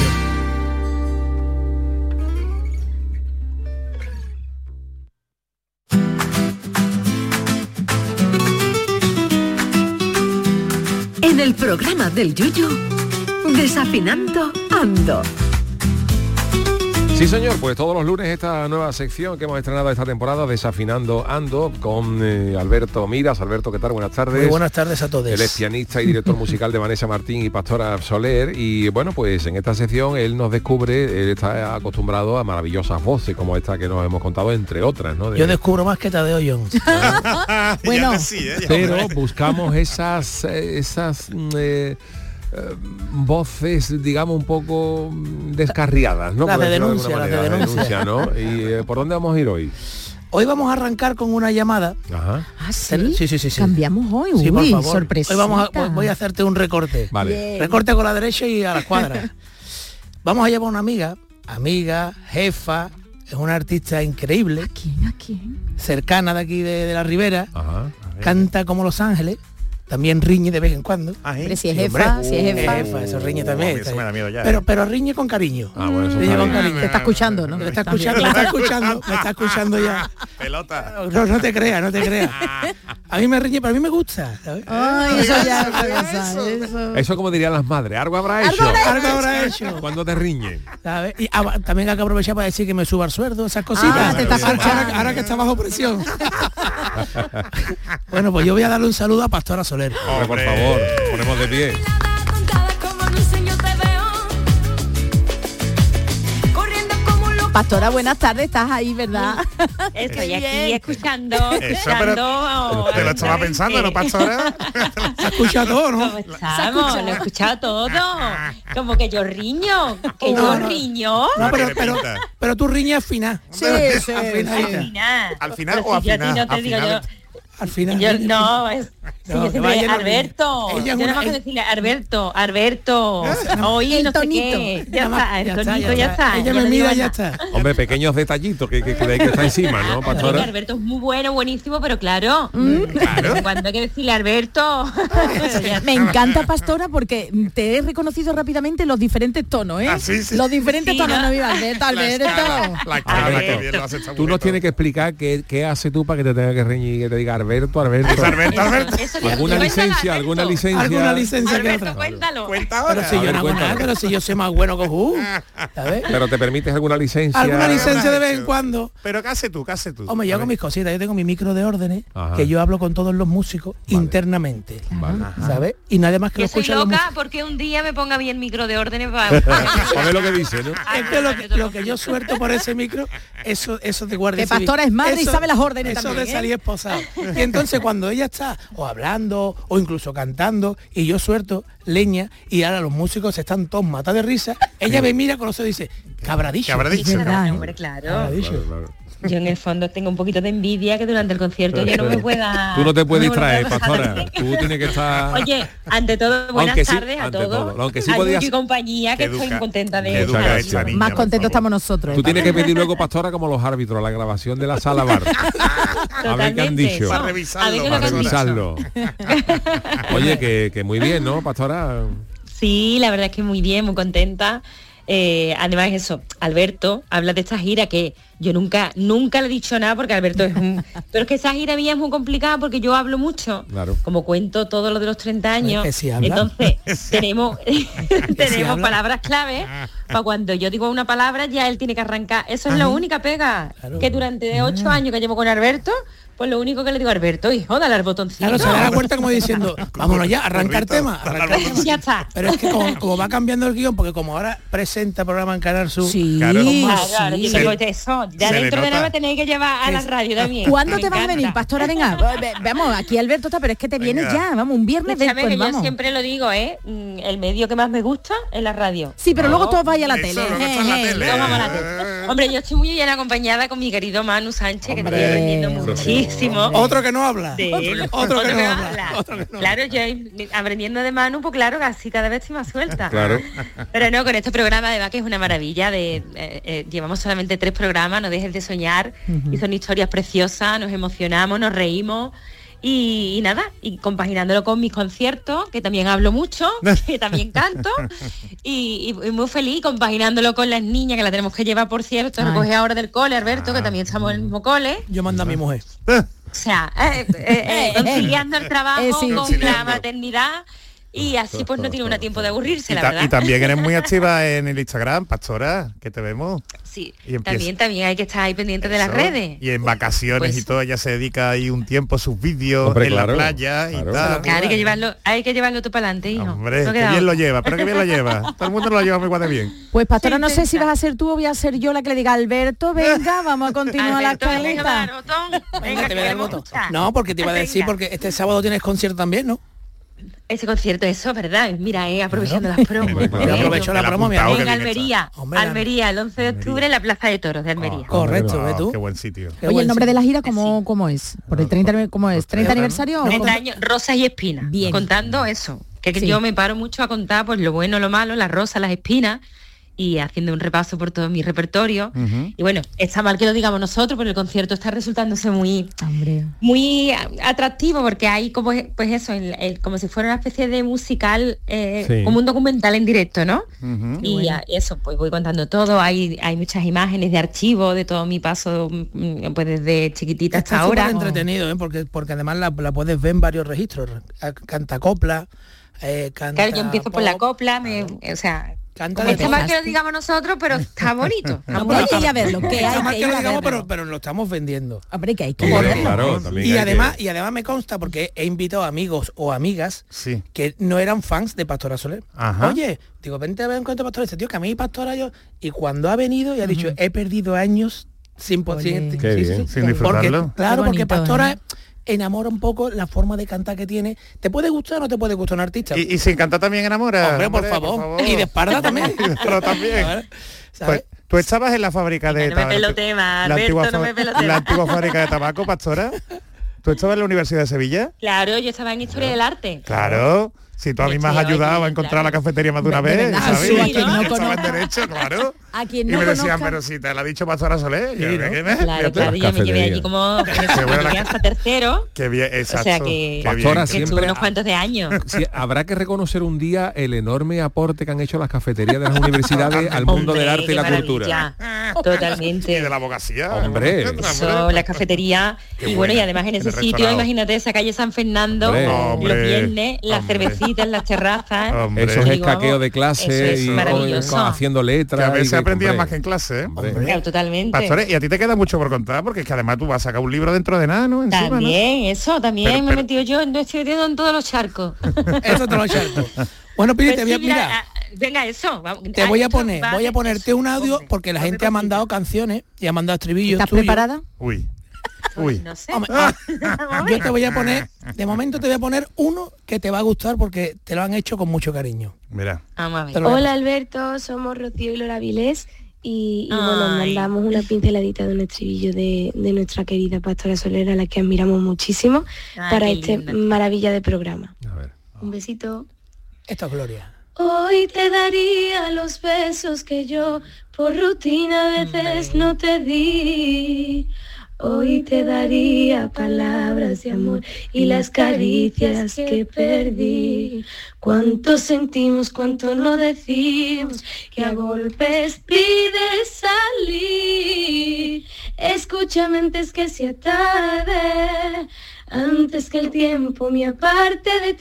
En el programa del Yuyu, Desafinando Ando. Sí, señor, pues todos los lunes esta nueva sección que hemos estrenado esta temporada, Desafinando Ando, con eh, Alberto Miras. Alberto, ¿qué tal? Buenas tardes. Muy buenas tardes a todos. Él es pianista y director musical de Vanessa Martín y Pastora Soler. Y bueno, pues en esta sección él nos descubre, él está acostumbrado a maravillosas voces como esta que nos hemos contado, entre otras, ¿no? De... Yo descubro más que Tadeo Jones. Bueno, sí, ¿eh? Pero buscamos esas... esas eh, Eh, voces, digamos, un poco descarriadas, ¿no? Las de Por decirlo denuncia, alguna las de manera, denuncia. ¿no? ¿Y eh, por dónde vamos a ir hoy? Hoy vamos a arrancar con una llamada. Ajá. ¿Ah, sí? Sí, sí, sí, sí. Cambiamos hoy. Sí, Uy, por favor. sorpresita. Hoy vamos a, voy a hacerte un recorte. Vale. Bien. Recorte con la derecha y a la cuadra. Vamos a llevar una amiga, amiga, jefa, es una artista increíble. ¿A quién? ¿A quién? Cercana de aquí de, de la Ribera. Ajá. Canta como Los Ángeles. También riñe de vez en cuando. Ah, ¿eh? Pero si es Sí, jefa, hombre. si es Es jefa. jefa, eso riñe Uh, también. a mí eso me da miedo ya, Pero, ¿eh? pero riñe con cariño. Ah, bueno, eso Riñe está con bien. cariño. Te está escuchando, ¿no? Me está escuchando, me está escuchando, me está escuchando ya. Pelota. No, no te creas, no te creas. A mí me riñe, pero a mí me gusta, ¿sabes? Ay, eso ya es otra cosa, Eso. eso. Eso como dirían las madres, algo habrá Algo hecho. habrá Algo habrá hecho. Cuando te riñen. ¿Sabes? Y ah, también hay que aprovechar para decir que me suba el sueldo, esas cositas. Ah, te está ahora, escuchando. ahora- ahora que está bajo presión. Bueno, pues yo voy a darle un saludo a Pastora Soler. Hombre, por favor, ponemos de pie. Pastora, buenas tardes, estás ahí, ¿verdad? Estoy Qué aquí bien. escuchando, Eso, pero escuchando. te lo estaba pensando, ¿no, Pastora? Se escucha todo, ¿no? ¿Cómo estamos? Lo he escuchado todo. Como que yo riño, que No, yo no. riño. No, pero, tiene pero, pinta. pero tú riñes al final. Sí, sí, Afinadita. sí. Al final. ¿Al final Pero o al si yo a ti final? no te Al digo final. yo. Al final. Yo, no, es, si No, yo que siempre, vaya no Alberto, riñe. Ella es yo una- nada más que ella- decirle, Alberto, Alberto, oye, El no sé tonito. qué, ya Nada más, está, el ya está, tonito ya ya está. está. Ella yo me no digo mira y ya nada. está. Hombre, pequeños detallitos que, que, que, de ahí que está encima, ¿no, Oye, Pastora? Alberto es muy bueno, buenísimo, pero claro, Claro. cuando hay que decirle Alberto, pero ya Me encanta, Pastora, porque te he reconocido rápidamente los diferentes tonos, ¿eh? Ah, sí, sí. Los diferentes Sí, tonos, ¿no? no viva Alberto, Alberto. La cara, Alberto, que bien lo has hecho Tú nos tienes que explicar qué, qué haces tú para que te tenga que reñir y que te diga Alberto, Alberto. Es Alberto, Alberto. Eso te- ¿Alguna cuéntalo, licencia? Alberto. ¿Alguna licencia? Alguna licencia que Alberto, otra. cuéntalo. Cuenta ahora. Pero si A yo ver, no hago cuéntalo. nada, pero si yo soy más bueno que tú. ¿Sabes? Pero te permites alguna licencia. Alguna licencia de has vez en hecho? cuando. Pero ¿qué haces tú? ¿Qué haces tú? Hombre, yo A hago ver. mis cositas, yo tengo mi micro de órdenes, Ajá. que yo hablo con todos los músicos internamente. Vale. ¿Sabes? Y nadie más que lo Yo soy escuchan los loca músicos. porque un día me ponga bien micro de órdenes para... A ver lo que dice, ¿no? Es que lo, que lo que yo suelto por ese micro, eso, eso de guardia Que civil. Pastora es madre y Eso- sabe las órdenes Eso también, de ¿eh? salir esposado. Y entonces cuando ella está o hablando o incluso cantando y yo suelto leña y ahora los músicos están todos mata de risa, ella me mira con los ojos y dice, ¿qué habrá dicho? ¿Qué habrá dicho? Es verdad, ¿eh? Hombre, ¿Qué habrá claro. dicho? Claro, claro. Yo en el fondo tengo un poquito de envidia que durante el concierto yo no me pueda... Tú no te puedes no me distraer, puedo Pastora. dejar de- Tú tienes que estar... Oye, ante todo, buenas Aunque sí, tardes a ante todos. todo. Aunque sí a podías- Yuyu y compañía, que Qué estoy educa- contenta qué de educa estar esta aquí. niña, Más por contentos favor. estamos nosotros. Tú tienes que pedir luego, Pastora, como los árbitros, la grabación de la sala bar. A ver qué han Totalmente, dicho. eso. Para revisarlo, A ver qué es lo Para que han dicho. revisarlo. Oye, que, que muy bien, ¿no, Pastora? Sí, la verdad es que muy bien, muy contenta. Eh, además eso, Alberto habla de esta gira que yo nunca nunca le he dicho nada porque Alberto es un... Pero es que esa gira mía es muy complicada porque yo hablo mucho. Claro. Como cuento todo lo de los treinta años. Es que sí habla. Entonces tenemos, tenemos habla. palabras clave para cuando yo digo una palabra ya él tiene que arrancar. Eso es la única pega. Claro. Que durante ocho años que llevo con Alberto, pues lo único que le digo a Alberto, hijo, dale al botoncito. Claro, se da la vuelta como diciendo, vámonos ya, arrancar tema. arrancar tema. Ya está. Pero es que como, como va cambiando el guión, porque como ahora presenta programa en Canal Sur, Sí, Claro. Claro, claro, yo sí. digo eso, ya se le dentro de nota. nada me tenéis que llevar a la radio también. ¿Cuándo Me te vas a encanta. venir, Pastora? Venga, ve- vamos, aquí Alberto está, pero es que te vienes Venga. ya, vamos, un viernes Escúchame, después, que yo vamos. siempre lo digo, ¿eh? Mm, El medio que más me gusta es la radio. Sí, pero luego todos vais a la Eso, tele. luego está en la eh, eh. tele. Todos vamos a la tele. Hombre, yo estoy muy bien acompañada con mi querido Manu Sánchez, que Hombre. estoy aprendiendo muchísimo. otro que no habla. de Otro él. que, otro que no me habla. habla. Otro que no Claro, yo aprendiendo de Manu, pues claro, casi cada vez estoy más suelta. Claro. Pero no, con este programa además que es una maravilla, de eh, eh, llevamos solamente tres programas, no dejes de soñar, y son historias preciosas, nos emocionamos, nos reímos. Y, y nada, y compaginándolo con mis conciertos, que también hablo mucho, que también canto, y, y- y muy feliz compaginándolo con las niñas, que la tenemos que llevar, por cierto, a Ay. recoger ahora del cole, Alberto, que también estamos en el mismo cole. Yo mando a mi mujer. O sea, eh, eh, eh, conciliando el trabajo Eh, sí. con Conciliando. la maternidad, y así pues no tiene uno tiempo de aburrirse, y la ta- verdad. Y también eres muy activa en el Instagram, Pastora, que te vemos. Sí, Y empieza- también, también hay que estar ahí pendiente de las Eso. redes. Y en vacaciones Pues- y todo, ella se dedica ahí un tiempo a sus vídeos Hombre, en claro, la playa y claro. tal. Claro, hay que llevarlo, hay que llevarlo tú para adelante, hijo. Hombre, No qué queda bien lo otra. lleva, pero qué bien lo lleva. Todo el mundo lo lleva muy igual de bien. Pues Pastora, no sé si vas a ser tú o voy a ser yo la que le diga, Alberto, venga, vamos a continuar la Alberto, venga, actualidad. va, botón. Venga, Venga, te voy a dar el queremos botón. escuchar. No, porque te iba a decir, Venga. porque este sábado tienes concierto también, ¿no? Ese concierto, eso, ¿verdad? Mira, eh, aprovechando las promos. Yo aprovecho la promo, mi amigo. En Almería, Hombre, Almería, el once de octubre en la Plaza de Toros de Almería. Correcto, ve tú. Qué buen sitio. Oye, el nombre de la gira, ¿cómo, cómo es? ¿Por el treinta, cómo es? ¿treinta aniversario? o treinta años, rosas y espinas. Bien. Contando eso. Que, que Sí. yo me paro mucho a contar pues lo bueno, lo malo, las rosas, las espinas, y haciendo un repaso por todo mi repertorio. Ujú. Y bueno, está mal que lo digamos nosotros, pero el concierto está resultándose muy Hombre. muy a- atractivo, porque hay como pues eso, el- el- como si fuera una especie de musical, eh, Sí. como un documental en directo, ¿no? Ujú. Y a- eso, pues voy contando todo, hay, hay muchas imágenes de archivo de todo mi paso, mm, pues desde chiquitita hasta Está súper ahora. entretenido, ¿eh? porque, porque además la, la puedes ver en varios registros. A- Canta copla, eh, canta Claro, yo empiezo por la pop, copla, me, o sea, canta de está mal todo. que lo digamos nosotros, pero está bonito. Está No, muy pero- bonito. ir a verlo, que hay Está mal que que ir lo a digamos, verlo. pero, pero lo estamos vendiendo. Hombre, que hay que Correcto. verlo. Claro, también Y hay además, que- y además me consta, porque he invitado a amigos o amigas Sí. que no eran fans de Pastora Soler. Ajá. Oye, digo, vente a ver un cuento de Pastora. Dice, tío, que a mí Pastora yo... Y cuando ha venido y ha dicho, he perdido años sin posible. Qué bien. Sin disfrutarlo. Claro, Qué porque bonito, Pastora ¿eh? enamora un poco la forma de cantar que tiene. ¿Te puede gustar o no te puede gustar un artista? Y, y sin cantar también enamora. Hombre, por favor. Y de espalda también. Y de espalda también. ¿Sabes? ¿Sabes? Pues, ¿tú estabas en la fábrica de No me tabaco? pelotee más, la, Alberto, antigua no fa- me pelotee la más. antigua fábrica de tabaco, Pastora? ¿Tú estabas en la Universidad de Sevilla? Claro, yo estaba en Historia del Arte. Claro. Si tú a mí me has Sí, oye, ayudado a encontrar claro. la cafetería más de una De- de vez, verdad, ¿sabes? sí, Yo a quien no estaba en conozca. derecho, claro. A quien Y no me decían, conozca. pero si te lo ha dicho Pastora Soler. Yo, Sí, ¿no? ¿qué me- Claro, fíjate. claro, yo me llevé cafetería. allí como en Qué ese- buena me la llevé hasta tercero. Qué bien, exacto. O sea que, qué Pastora, bien. que siempre- estuve unos cuantos de años. Sí, habrá que reconocer un día el enorme aporte que han hecho las cafeterías de las universidades al mundo del Hombre, arte y qué la cultura. maravilla. Totalmente. Y de la abogacía. Hombre. Eso, la cafetería. Qué Y bueno, y buena. además en En ese el sitio, restaurado. imagínate esa calle San Fernando, Hombre. los Hombre. viernes, las Hombre. cervecitas, las terrazas. Hombre. Esos Digo, escaqueos vamos, de clase eso es y maravilloso. con- haciendo Que letras. a veces y que, aprendías hombre, más que en clase, ¿eh? hombre. Claro, totalmente. Pastores, y a ti te queda mucho por contar, porque es que además tú vas a sacar un libro dentro de nada, ¿no? Encima, ¿no? También, eso, también Pero- me pero- he metido yo, no estoy metiendo en todos los charcos. Eso te lo echarto. Bueno, Pili, Pues te voy a, sí, mira, mira, ah, venga, eso. vamos, te ah, voy a esto poner, va voy a de ponerte eso, un audio hombre. porque la No me gente ha preocupes. mandado canciones y ha mandado estribillos ¿Estás tuyos. preparada? Uy. Uy. No sé. Hombre, ah, yo te voy a poner, de momento te voy a poner uno que te va a gustar porque te lo han hecho con mucho cariño. Mira. Vamos a ver. Te lo voy a Hola Alberto, somos Rocío y Lola Vilés y, y bueno, Ay. mandamos una pinceladita de un estribillo de, de nuestra querida Pastora Soler, a la que admiramos muchísimo, Ay, para qué este linda. maravilla de programa. A ver. Un besito. Esto es Gloria. Hoy te daría los besos que yo por rutina a veces no te di. Hoy te daría palabras de amor y las caricias que perdí. Cuánto sentimos, cuánto no decimos, que a golpes pides salir. Escúchame antes que sea tarde, antes que el tiempo me aparte de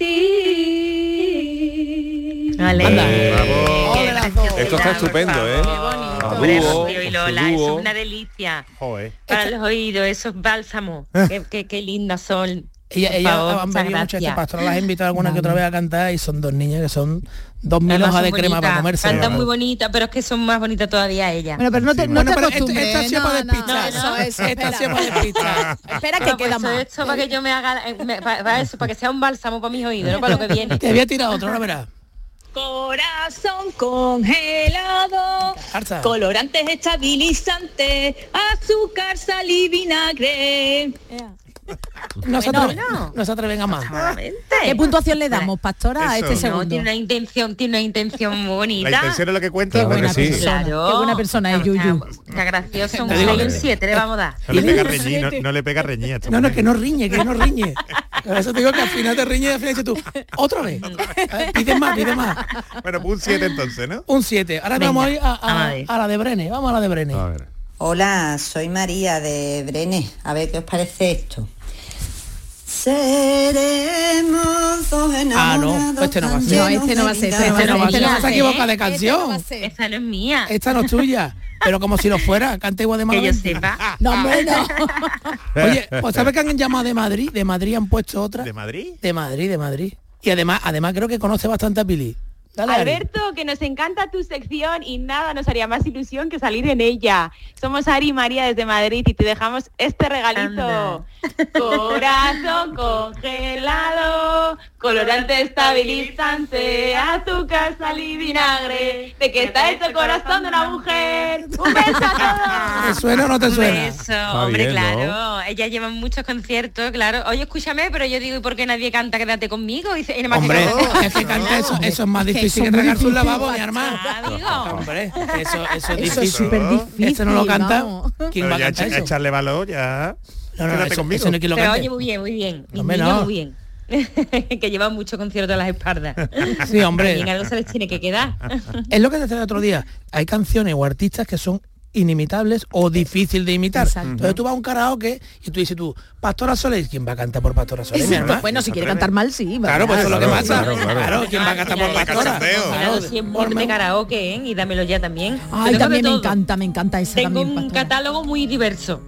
ti. Vale. Anda. Bravo. Ole, las dos. Esto está estupendo, ¿eh? Qué A Hombre, dúo, Rocío y su Lola, eso dúo. es una delicia. Joder. Para los oídos, esos bálsamos. qué, qué, qué lindas son. Ella, Por ella favor, han muchas venido mucho a este gracias. pastor, las he invitado alguna que otra vez a cantar y son dos niñas que son dos mil Además, hojas son de crema para bonitas, comerse. Cantan muy bonitas, pero es que son más bonitas todavía ellas. Bueno, pero no te, no Bueno, te pero esto- acostumbres. esta ha sido no, para no, despistar. eso, eso, Esta ha sido espera. para despistar. Espera que No, queda pues más. esto para que yo me haga, eh, me- para, para eso, para que sea un bálsamo para mis oídos, no para lo que viene. Te voy a tirar otro, ahora verás. Corazón congelado, Arza. colorantes estabilizantes, azúcar, sal y vinagre. No se Bueno, atreven, no. no se atreven a más. ¿Qué puntuación le damos, Pastora, a Eso. este No, segundo? No, tiene una intención, tiene una intención muy bonita. La intención es lo que cuenta. Claro que buena sí. persona. Claro. Qué buena persona es Yuyu. Está gracioso, un Te digo seis y un que- siete le vamos a dar. No le pega reñí, no, no le pega reñí a esta No, no, mujer. que no riñe, que no riñe. Por eso te digo que al final te riñe y al final dices tú, otra vez. Eh, Pide más, pide más. Bueno, pues un siete entonces, ¿no? Un siete. Ahora Venga, vamos a ir a, vamos a- a ver. a la de Brene. Vamos a la de Brene. A ver. Hola, soy María de Brenes. A ver qué os parece esto. Seremos dos en Ah, no, pues este no va a ser. No, este no va a ser. Este Este no va a ser. no va a Se ser. equivoca de canción. Esta no es mía. Esta no es tuya. Pero como si lo fuera, canta igual de Que yo Malamente. sepa. No, hombre, no. Oye, pues ¿sabes que han llamado de Madrid? De Madrid han puesto otra. ¿De Madrid? De Madrid, de Madrid. Y además, además creo que conoce bastante a Pili. Dale, Ari. Alberto, que nos encanta tu sección y nada nos haría más ilusión que salir en ella. Somos Ari y María desde Madrid y te dejamos este regalito. Corazón congelado, colorante estabilizante, azúcar, sal y vinagre. ¿De qué está hecho el corazón de una mujer? ¡Un beso a todos! ¿Te suena o no te suena? Eso, hombre, bien, ¿no? claro. Ella lleva muchos conciertos, claro. Oye, escúchame, pero yo digo, ¿y por qué nadie canta Quédate conmigo? Y, se- y nada más que Hombre, no. es que canta eso, eso es más Es que difícil que eso es muy regarse un difícil, lavabo, mi Pacho. hermano. Amigo. Hombre, eso, eso es Eso difícil. es súper difícil. Este no lo canta. vamos. ¿Quién Pero va a ya cantar echa- eso? echarle valor, ya. No, no, Quédate eso, conmigo. eso no hay quien lo Pero cante. oye, muy bien, muy bien. Mis Hombre, niños no. muy bien. Que llevan muchos conciertos a las espaldas. Sí, hombre. Y en algo se les tiene que quedar. Es lo que te decía el otro día. Hay canciones o artistas que son inimitables o difícil de imitar. Exacto. Entonces tú vas a un karaoke y tú dices tú, Pastora Soler, ¿quién va a cantar por Pastora Soler? mi hermano? Bueno, si quiere cantar mal, sí. Claro, pues eso es lo que Claro, pasa. claro, Claro, claro. ¿quién va a cantar por Al final, Pastora? cachondeo. Claro, Claro, si es muy por de karaoke, ¿eh? Y dámelo ya también. Ay, Tengo también de me todo. encanta, me encanta esa Tengo también, un Pastora. catálogo muy diverso.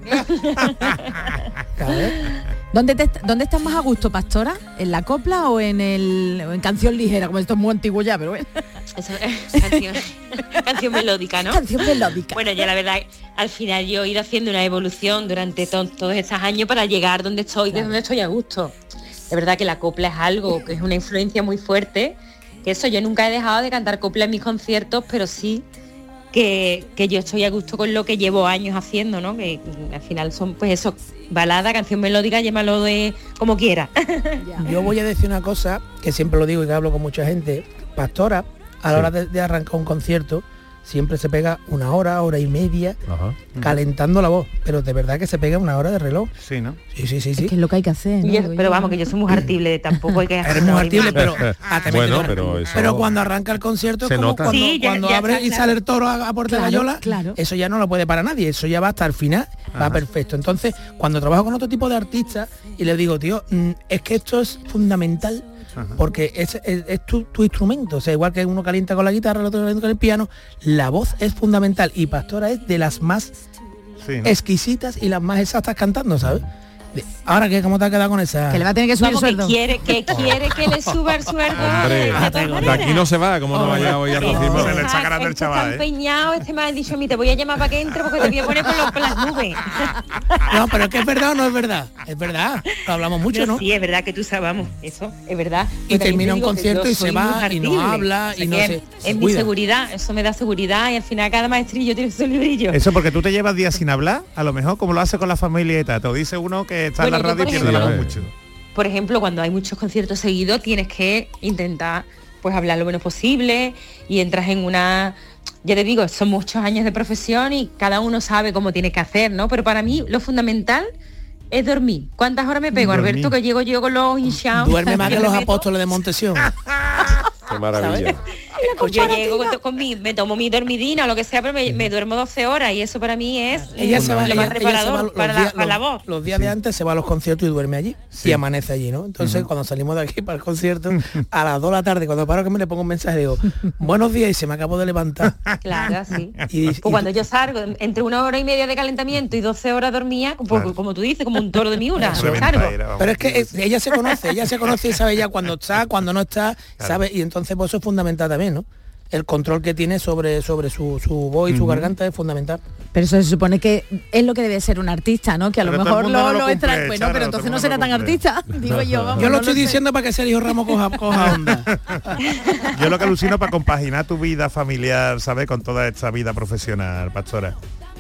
¿Dónde, te, ¿Dónde estás más a gusto, Pastora? ¿En la copla o en el o en canción ligera? Como esto es muy antiguo ya, pero bueno. Eso es canción, canción melódica, ¿no? Canción melódica. Bueno, ya la verdad, al final yo he ido haciendo una evolución durante to- todos estos años para llegar donde estoy, de donde estoy a gusto. De verdad que la copla es algo, que es una influencia muy fuerte, que eso yo nunca he dejado de cantar copla en mis conciertos, pero sí que, que yo estoy a gusto con lo que llevo años haciendo, ¿no? Que mm, al final son pues eso, balada, canción melódica, llámalo de como quiera. Yo voy a decir una cosa que siempre lo digo y que hablo con mucha gente. Pastora, a la hora de, de arrancar un concierto, siempre se pega una hora, hora y media, Ajá. calentando la voz. Pero de verdad que se pega una hora de reloj. Sí, ¿no? Sí, sí, sí, sí. Es que es lo que hay que hacer, ¿no? Y yo- Digo pero yo. vamos, que yo soy muy artible, tampoco hay que hacer Eres una muy hora y artible, media. pero ah, te Bueno, metes- pero eso- pero cuando arranca el concierto es se como nota. cuando, Sí, ya- cuando ya abre está, y claro. sale el toro a, a Puerta Claro, Gallola, claro. eso ya no lo puede para nadie, eso ya va hasta el final, va perfecto. Entonces, cuando trabajo con otro tipo de artistas y les digo, tío, mm, es que esto es fundamental. Porque es, es- es tu, tu instrumento, o sea, igual que uno calienta con la guitarra, el otro calienta con el piano, la voz es fundamental y Pastora es de las más Sí, ¿no? exquisitas y las más exactas cantando, ¿sabes? De- Ahora que cómo te ha quedado con esa. Que le va a tener que subir Vamos, el que sueldo. quiere, que quiere que le suba el sueldo. Hombre, de todas de aquí maneras. no se va, como no vaya hoy a Rocimón. Se le está ganando el Este chaval, está ¿eh? empeñado, este me ha dicho a mí, te voy a llamar para que entre porque te voy a poner por, los- por las nubes. No, pero es que es verdad o no es verdad. Es verdad. Lo hablamos mucho, ¿no? Sí, es verdad que tú sabes, vamos, eso es verdad. Y Pero también te termina un digo que concierto yo y se soy va muy y no artible. habla O sea y no que se- se Es mi cuida. seguridad, eso me da seguridad y al final cada maestrillo tiene su librillo. Eso porque tú te llevas días sin hablar, a lo mejor como lo hace con la familia y tal. Te lo dice uno que está Bueno, en la yo, radio y por pierde la voz ejemplo- mucho. Por ejemplo, cuando hay muchos conciertos seguidos tienes que intentar pues hablar lo menos posible y entras en una, ya te digo, son muchos años de profesión y cada uno sabe cómo tiene que hacer, ¿no? Pero para mí lo fundamental es dormir. ¿Cuántas horas me pego, Dormir. Alberto, que llego yo con los hinchados? Duerme más que Me los meto- apóstoles de Montesión. Qué maravilla. Pues yo llego con, con mi, me tomo mi dormidina o lo que sea, pero me, me duermo doce horas y eso para mí es Ella se va, lo ella- más ella se reparador va los, para, la, días, para la los- voz. los días de antes se va a los conciertos y duerme allí y amanece allí, ¿no? Entonces cuando salimos de aquí para el concierto, a las dos de la tarde, cuando paro que me le pongo un mensaje, digo, buenos días y se me acabo de levantar. Claro, así. Y, Pues cuando yo salgo, entre una hora y media de calentamiento y doce horas dormía, pues, Claro. como tú dices, como un toro de miura, Eso es salgo. Pero es que es- ella se conoce, ella se conoce y sabe ya cuando está, cuando no está, sabe, y entonces pues, eso es fundamental también, ¿no? El control que tiene sobre, sobre su, su voz y su garganta es fundamental. Pero eso se supone que es lo que debe ser un artista, ¿no? Que a lo Pero todo mejor el mundo lo, no lo lo cumple, extra... Bueno, Charo, pero todo el entonces no mundo será no tan cumple. artista. Digo yo, vamos. Yo lo no estoy sé. diciendo para que Sergio Ramos coja, coja onda. Yo lo que alucino para compaginar tu vida familiar, ¿sabes? Con toda esta vida profesional, Pastora.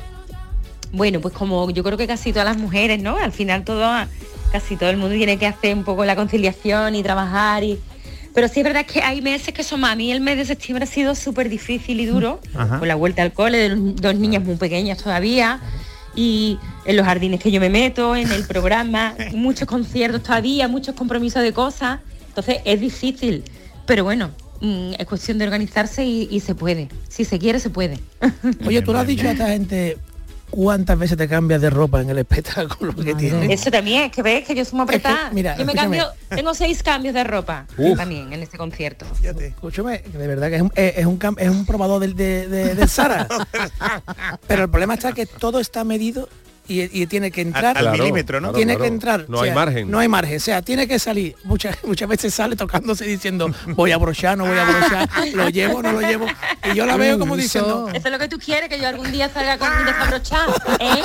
Bueno, pues como yo creo que casi todas las mujeres, ¿no? Al final todo, casi todo el mundo tiene que hacer un poco la conciliación y trabajar y... Pero sí es verdad que hay meses que son más. A mí el mes de septiembre ha sido súper difícil y duro, Ajá. con la vuelta al cole de los- dos niñas muy pequeñas todavía, y en los jardines que yo me meto, en el programa, muchos conciertos todavía, muchos compromisos de cosas. Entonces es difícil, pero bueno, mm, es cuestión de organizarse y, y se puede. Si se quiere, se puede. Oye, tú le has dicho a esta gente cuántas veces te cambias de ropa en el espectáculo que tienes. Eso también, es que ves que yo soy muy apretada. Es que, mira, yo me escúchame. cambio, tengo seis cambios de ropa Uf. también en este concierto. Escúchame, que de verdad que es un, es, es un, cam- es un probador del de, de, de Zara. Pero el problema está que todo está medido y, y tiene que entrar Al- al milímetro, ¿no? Tiene Claro, que entrar. No o sea, hay margen. No hay margen. O sea, tiene que salir. Muchas, muchas veces sale tocándose diciendo voy a brochar, no voy a brochar, lo llevo, no lo llevo. Y yo la veo como diciendo. Eso es lo que tú quieres, que yo algún día salga con un desabrochado, ¿eh?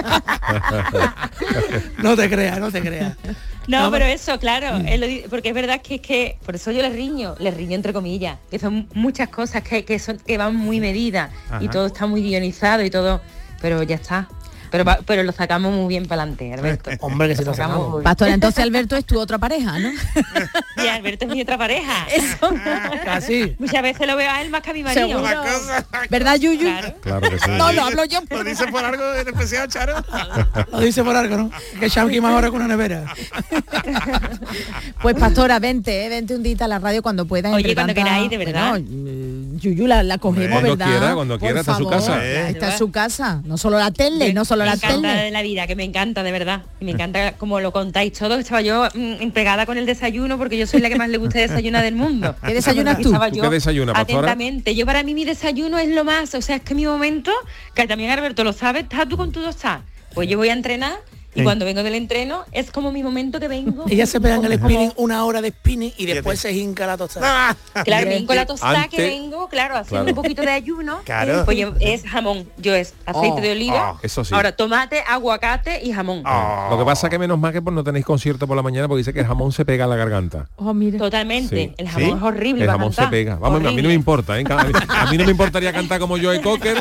No te creas, no te creas. No, No, pero eso, claro, Mm. él lo di- porque es verdad que es que, por eso yo les riño, les riño entre comillas, que son muchas cosas que, que son que van muy medidas y Ajá. todo está muy guionizado y todo, pero ya está. Pero va- pero lo sacamos muy bien para adelante, Alberto. Hombre, que si lo sacamos sacamos. muy bien. Pastora, entonces Alberto es tu otra pareja, ¿no? Y Alberto es mi otra pareja. Eso. Casi. Muchas veces lo veo a él más que a mi marido. Seguro. ¿Verdad, Yuyu? Claro. Claro que sí. No, lo hablo yo. ¿Lo dice por algo en especial, Charo? Lo dice por algo, ¿no? Que Shanky más ahora con una nevera. Pues Pastora, vente, eh, vente un día a la radio cuando puedas. Oye, entre cuando tanta- queráis, de verdad. Bueno, eh, Yuyu la, la cogemos, Cuando ¿verdad? quiera, cuando Por quiera, está en su favor, casa. Está en su casa. No solo la tele, no solo me la encanta tele. de la vida, que me encanta de verdad. Y me encanta como lo contáis todo. Estaba yo mm, pegada con el desayuno porque yo soy la que más le gusta desayunar del mundo. ¿Qué desayunas Y tú? estaba ¿Tú yo qué desayunas, Pastora? atentamente. Yo para mí mi desayuno es lo más, o sea, es que mi momento, que también Alberto lo sabe, estás tú con tu dostá. Pues yo voy a entrenar y Sí. cuando vengo del entreno es como mi momento que vengo. Ella se pega en el como- spinning una hora de spinning y después se hinca la tostada. Claro, bien con la tostada Antes- que vengo, claro, haciendo Claro. un poquito de ayuno. Claro. Pues yo- es jamón, yo es aceite Oh. de oliva. Oh, eso sí. Ahora tomate, aguacate y jamón. Lo que pasa que menos mal que pues, no tenéis concierto por la mañana porque dice que el jamón se pega a la garganta. Oh, mira. Totalmente. Sí. El jamón ¿Sí? es horrible. El para jamón se cantar. pega. Vamos, a mí no me Horrible. importa, ¿eh? A mí, a mí no me importaría cantar como Joe Cocker.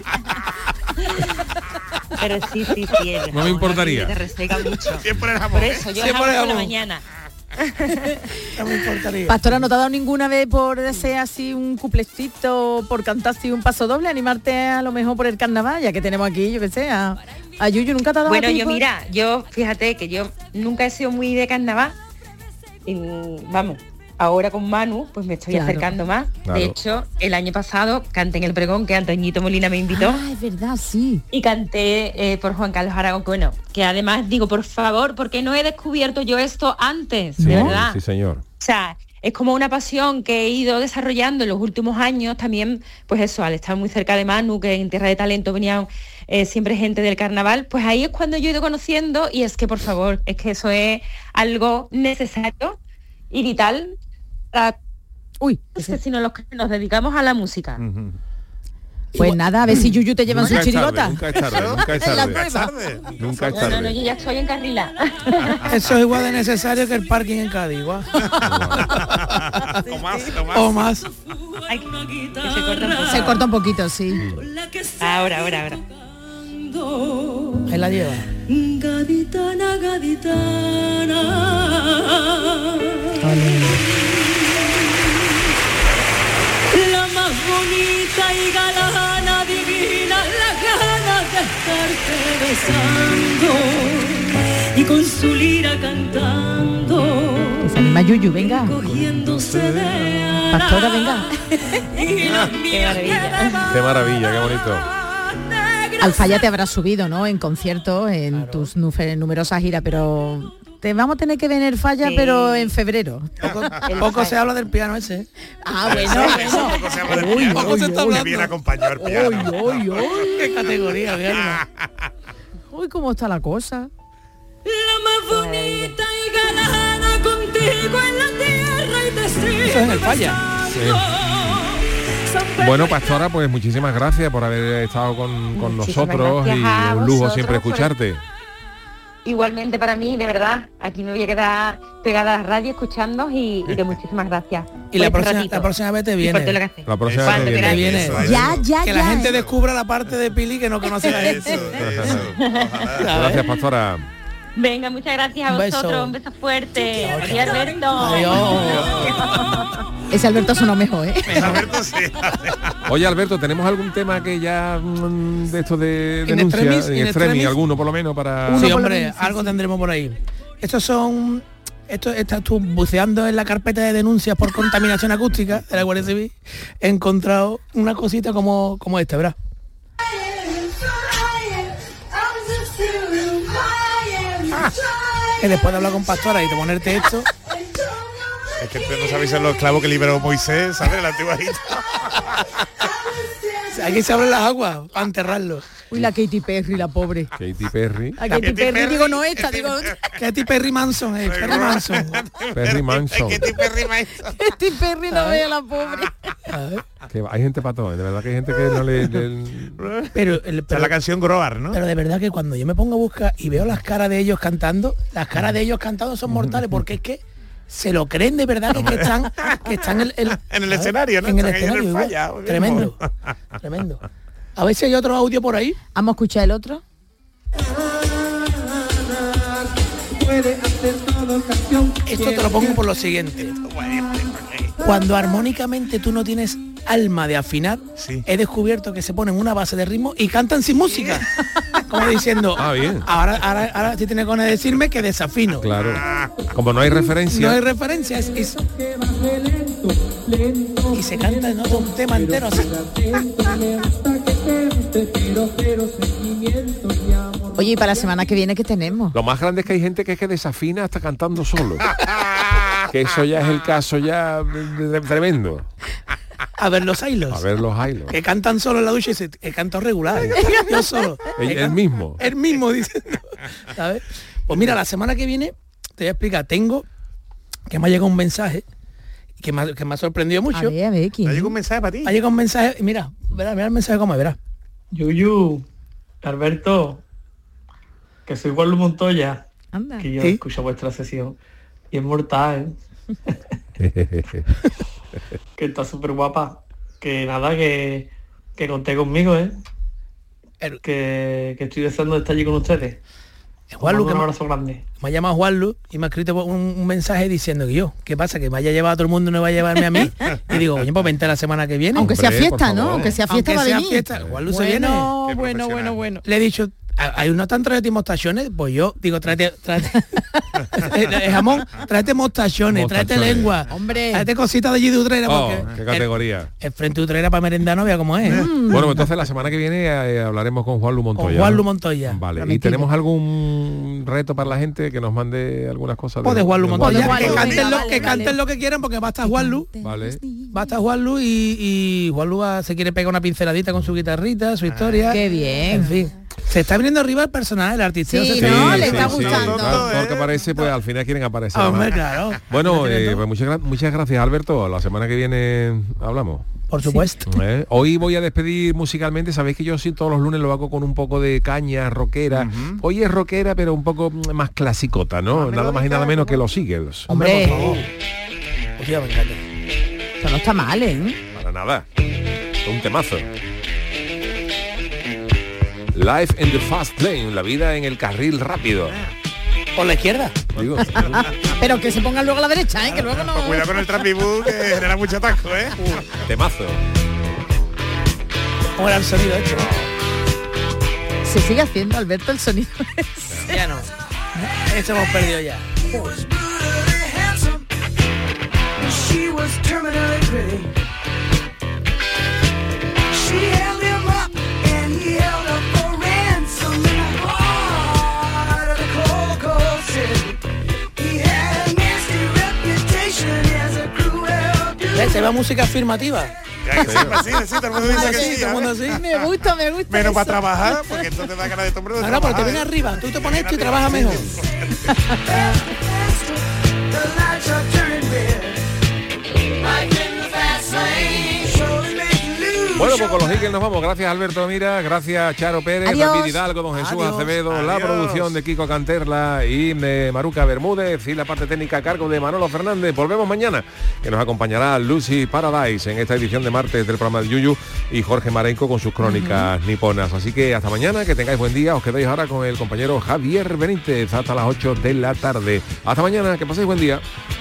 Pero sí, sí, sí. el No me jamón importaría. horrible, te reseca mucho. Siempre el jamón. Por eso, yo el Siempre jamón el por la jamón. mañana. No me importaría. Pastora, ¿no te ha dado ninguna vez por hacer así un cuplecito, por cantar así un paso doble, animarte a lo mejor por el carnaval, ya que tenemos aquí, yo que sé, a, a Yuyu? ¿Nunca te ha dado Bueno, a ti yo por- mira, yo fíjate que yo nunca he sido muy de carnaval. Y, vamos, ahora con Manu, pues me estoy Claro. acercando más. Claro. De hecho, el año pasado canté en el pregón que Antoñito Molina me invitó. Ah, es verdad, sí. Y canté eh, por Juan Carlos Aragón, que bueno, que además digo, por favor, porque no he descubierto yo esto antes, de verdad. Sí, señor. O sea, es como una pasión que he ido desarrollando en los últimos años también, pues eso, al estar muy cerca de Manu, que en Tierra de Talento venían eh, siempre gente del carnaval, pues ahí es cuando yo he ido conociendo y es que, por favor, es que eso es algo necesario y vital para... Uy, es que si no los que nos dedicamos a la música. Pues nada, a ver si Yuyu te llevan Nunca su es tarde, chirigota. Nunca es tarde, nunca es En la tarde. prueba. Nunca es No, no, no, tarde. yo ya estoy en carrila. Eso es igual de necesario que el parking en Cádiz, igual. O más, o más. O más. Ay, que se corta un poco. Se corta un poquito, sí. Ahora, ahora, ahora. Ahí la lleva. Gaditana, gaditana. La más bonita y galana, divina, las ganas de estarte besando y con su lira cantando, Que se anima Yuyu, venga. cogiéndose de Pastora, venga. y las mías que van Qué maravilla, qué bonito. Al falla te habrás subido, ¿no? En conciertos, en tus nufe- numerosas giras, pero te vamos a tener que venir falla, Sí. pero en febrero. Poco, poco se habla del piano ese. ¿eh? Ah, bueno, Eso, bueno. poco se habla del Uy, piano. Poco se está Qué hablando. bien acompañado el piano. Uy, uy, uy. Qué categoría, mi alma. Uy, cómo está la cosa. la más bonita y galana contigo en la tierra y te sigo Eso es en el falla. Bueno, Pastora, pues muchísimas gracias por haber estado con, con Muchísimas nosotros y gracias a un lujo vosotros siempre por- escucharte. Igualmente para mí, de verdad, aquí me voy a quedar pegada a la radio escuchando y, y que muchísimas gracias. Y por la este próxima, ratito. la próxima vez te Y por todo lo que viene. hacéis. La próxima Cuando vez que Te queráis. viene. viene. Eso, Ya, ya, Que ya. la gente ¿eh? descubra la parte de Pili que no conocía. Eso, eso. Ojalá. Gracias, Pastora. Venga, muchas gracias a Un beso. vosotros, un beso fuerte. Adiós, Alberto. Adiós. Ese Alberto sonó mejor, ¿eh? Alberto, sí. Oye, Alberto, ¿tenemos algún tema que ya mm, de esto de In denuncia, extremis, en in extremis, extremis? alguno por lo menos para... Sí, por lo hombre, menos, sí, algo sí. tendremos por ahí. Estos son... Esto estás tú buceando en la carpeta de denuncias por contaminación acústica de la Guardia Civil. He encontrado una cosita como, como esta, ¿verdad? Que después de hablar con Pastora y de ponerte esto... Es que ustedes no sabéis ser los esclavos que liberó Moisés, ¿sabes? La antigua Egipto. Aquí se abren las aguas para enterrarlo. Uy, la Katy Perry, la pobre. Katy Perry. La Katy Perry, digo, no esta, digo... Katy Perry Manson, eh, Perry Manson. Perry Manson. Katy Perry Manson. Katy Perry, no vea la pobre. Que hay gente para todo, de verdad que hay gente que no le... le... Pero, el, pero es la canción Groar, ¿no? Pero de verdad que cuando yo me pongo a buscar y veo las caras de ellos cantando, las caras de ellos cantando son mortales, porque es que se lo creen de verdad que, que están que están en el, en el escenario, ¿no? En el Están escenario, en el igual. falla, Tremendo, tremendo. A ver si hay otro audio por ahí. ¿Vamos a escuchar el otro? Esto te lo pongo por lo siguiente. Cuando armónicamente tú no tienes alma de afinar, sí. He descubierto que se ponen una base de ritmo y cantan sin música. Como diciendo, ah, bien. ahora, ahora, ahora sí tiene que decirme que desafino. Claro. Como no hay referencia. No hay referencia, es, es... Y se canta en otro un tema entero así. Oye, ¿y para la semana que viene qué tenemos? Lo más grande es que hay gente que es que desafina hasta cantando solo. Que eso ya es el caso ya de, de, tremendo. A ver los hilos. A ver los hilos. Que cantan solo en la ducha y se que canto regular. Yo solo. El, el mismo. El mismo diciendo. ¿Sabes? Pues mira, la semana que viene te voy a explicar. Tengo que me ha llegado un mensaje que me ha, que me ha sorprendido mucho. A ver, a ver, ¿quién? ¿Ha llegado un mensaje para ti? Ha llegado un mensaje. Mira, verá, mira el mensaje como es, verá. Yuyu, Alberto, que soy Juan Luis Montoya. Anda. Que yo ¿Sí? escucho vuestra sesión. Y es mortal. Que está súper guapa. Que nada, que, que conté conmigo, ¿eh? El... Que, que estoy deseando estar allí con ustedes. Juanlu, que un me, abrazo grande. Me ha llamado Juanlu y me ha escrito un, un mensaje diciendo que yo, ¿qué pasa? Que me haya llevado a todo el mundo y no va a llevarme a mí. Y digo, oye, pues vente la semana que viene. Aunque Hombre, sea fiesta, ¿no? Aunque sea fiesta Aunque va a sea venir. fiesta, Juanlu bueno, se viene. bueno, bueno, bueno. Le he dicho, hay unos tan tráete mostachones, pues yo digo, tráete, tráete el jamón, tráete mostachones, tráete lengua, hombre, tráete cositas de allí de Utrera, oh, porque qué categoría. El, el frente de Utrera para merendar no vea cómo es. Mm. Bueno, entonces la semana que viene eh, hablaremos con Juan Lu Montoya. Con Juan Lu Montoya. Vale, Prometido. ¿Y tenemos algún reto para la gente que nos mande algunas cosas? Pues de, de Juan Lu Montoya, Juan que Lu, canten, venga, lo, vale, que vale. canten lo que quieran porque va a estar Juan Lu. Vale. Va a estar Juan Lu y, y Juan Lu va, se quiere pegar una pinceladita con su guitarrita, su historia. Qué bien. En fin. Se está viniendo arriba el personal, el artista. Sí, sí, no, sí, le está sí, gustando. Sí, todo, todo lo que aparece, pues al final quieren aparecer. Hombre, claro. Bueno, eh, pues muchas, muchas gracias, Alberto. La semana que viene hablamos. Por supuesto. ¿Eh? Hoy voy a despedir musicalmente. Sabéis que yo sí todos los lunes lo hago con un poco de caña rockera. Uh-huh. Hoy es rockera, pero un poco más clasicota, ¿no? Ah, nada más y nada menos que los Eagles. Hombre, por favor. Hostia, me encanta. Eso no está mal, ¿eh? Para nada. Es un temazo. Life in the fast lane, la vida en el carril rápido. ¿Por la izquierda? Digo, pero que se pongan luego a la derecha, ¿eh? Que luego no... Pues cuidado con el trapibú, que genera mucho atasco, ¿eh? Uh, temazo. ¿Cómo era el sonido hecho? Se sigue haciendo, Alberto, el sonido. Ya no. Eso hemos perdido ya. Se va música afirmativa. Ya que siempre así, así, todo el mundo dice que sí, todo el mundo así. Me gusta, me gusta. Menos eso. para trabajar, porque entonces te da ganas de tomar de Ahora, porque te viene arriba, tú te pones esto y trabajas mejor. Bueno, pues con los Eagles nos vamos. Gracias, Alberto Mira, gracias, Charo Pérez, Adiós. David Hidalgo, don Jesús Adiós. Acevedo, Adiós. la producción de Kiko Canterla y de Maruca Bermúdez y la parte técnica a cargo de Manolo Fernández. Volvemos mañana, que nos acompañará Lucy Paradise en esta edición de martes del programa de Yuyu y Jorge Marenco con sus crónicas uh-huh. niponas. Así que hasta mañana, que tengáis buen día. Os quedáis ahora con el compañero Javier Benítez hasta las ocho de la tarde. Hasta mañana, que paséis buen día.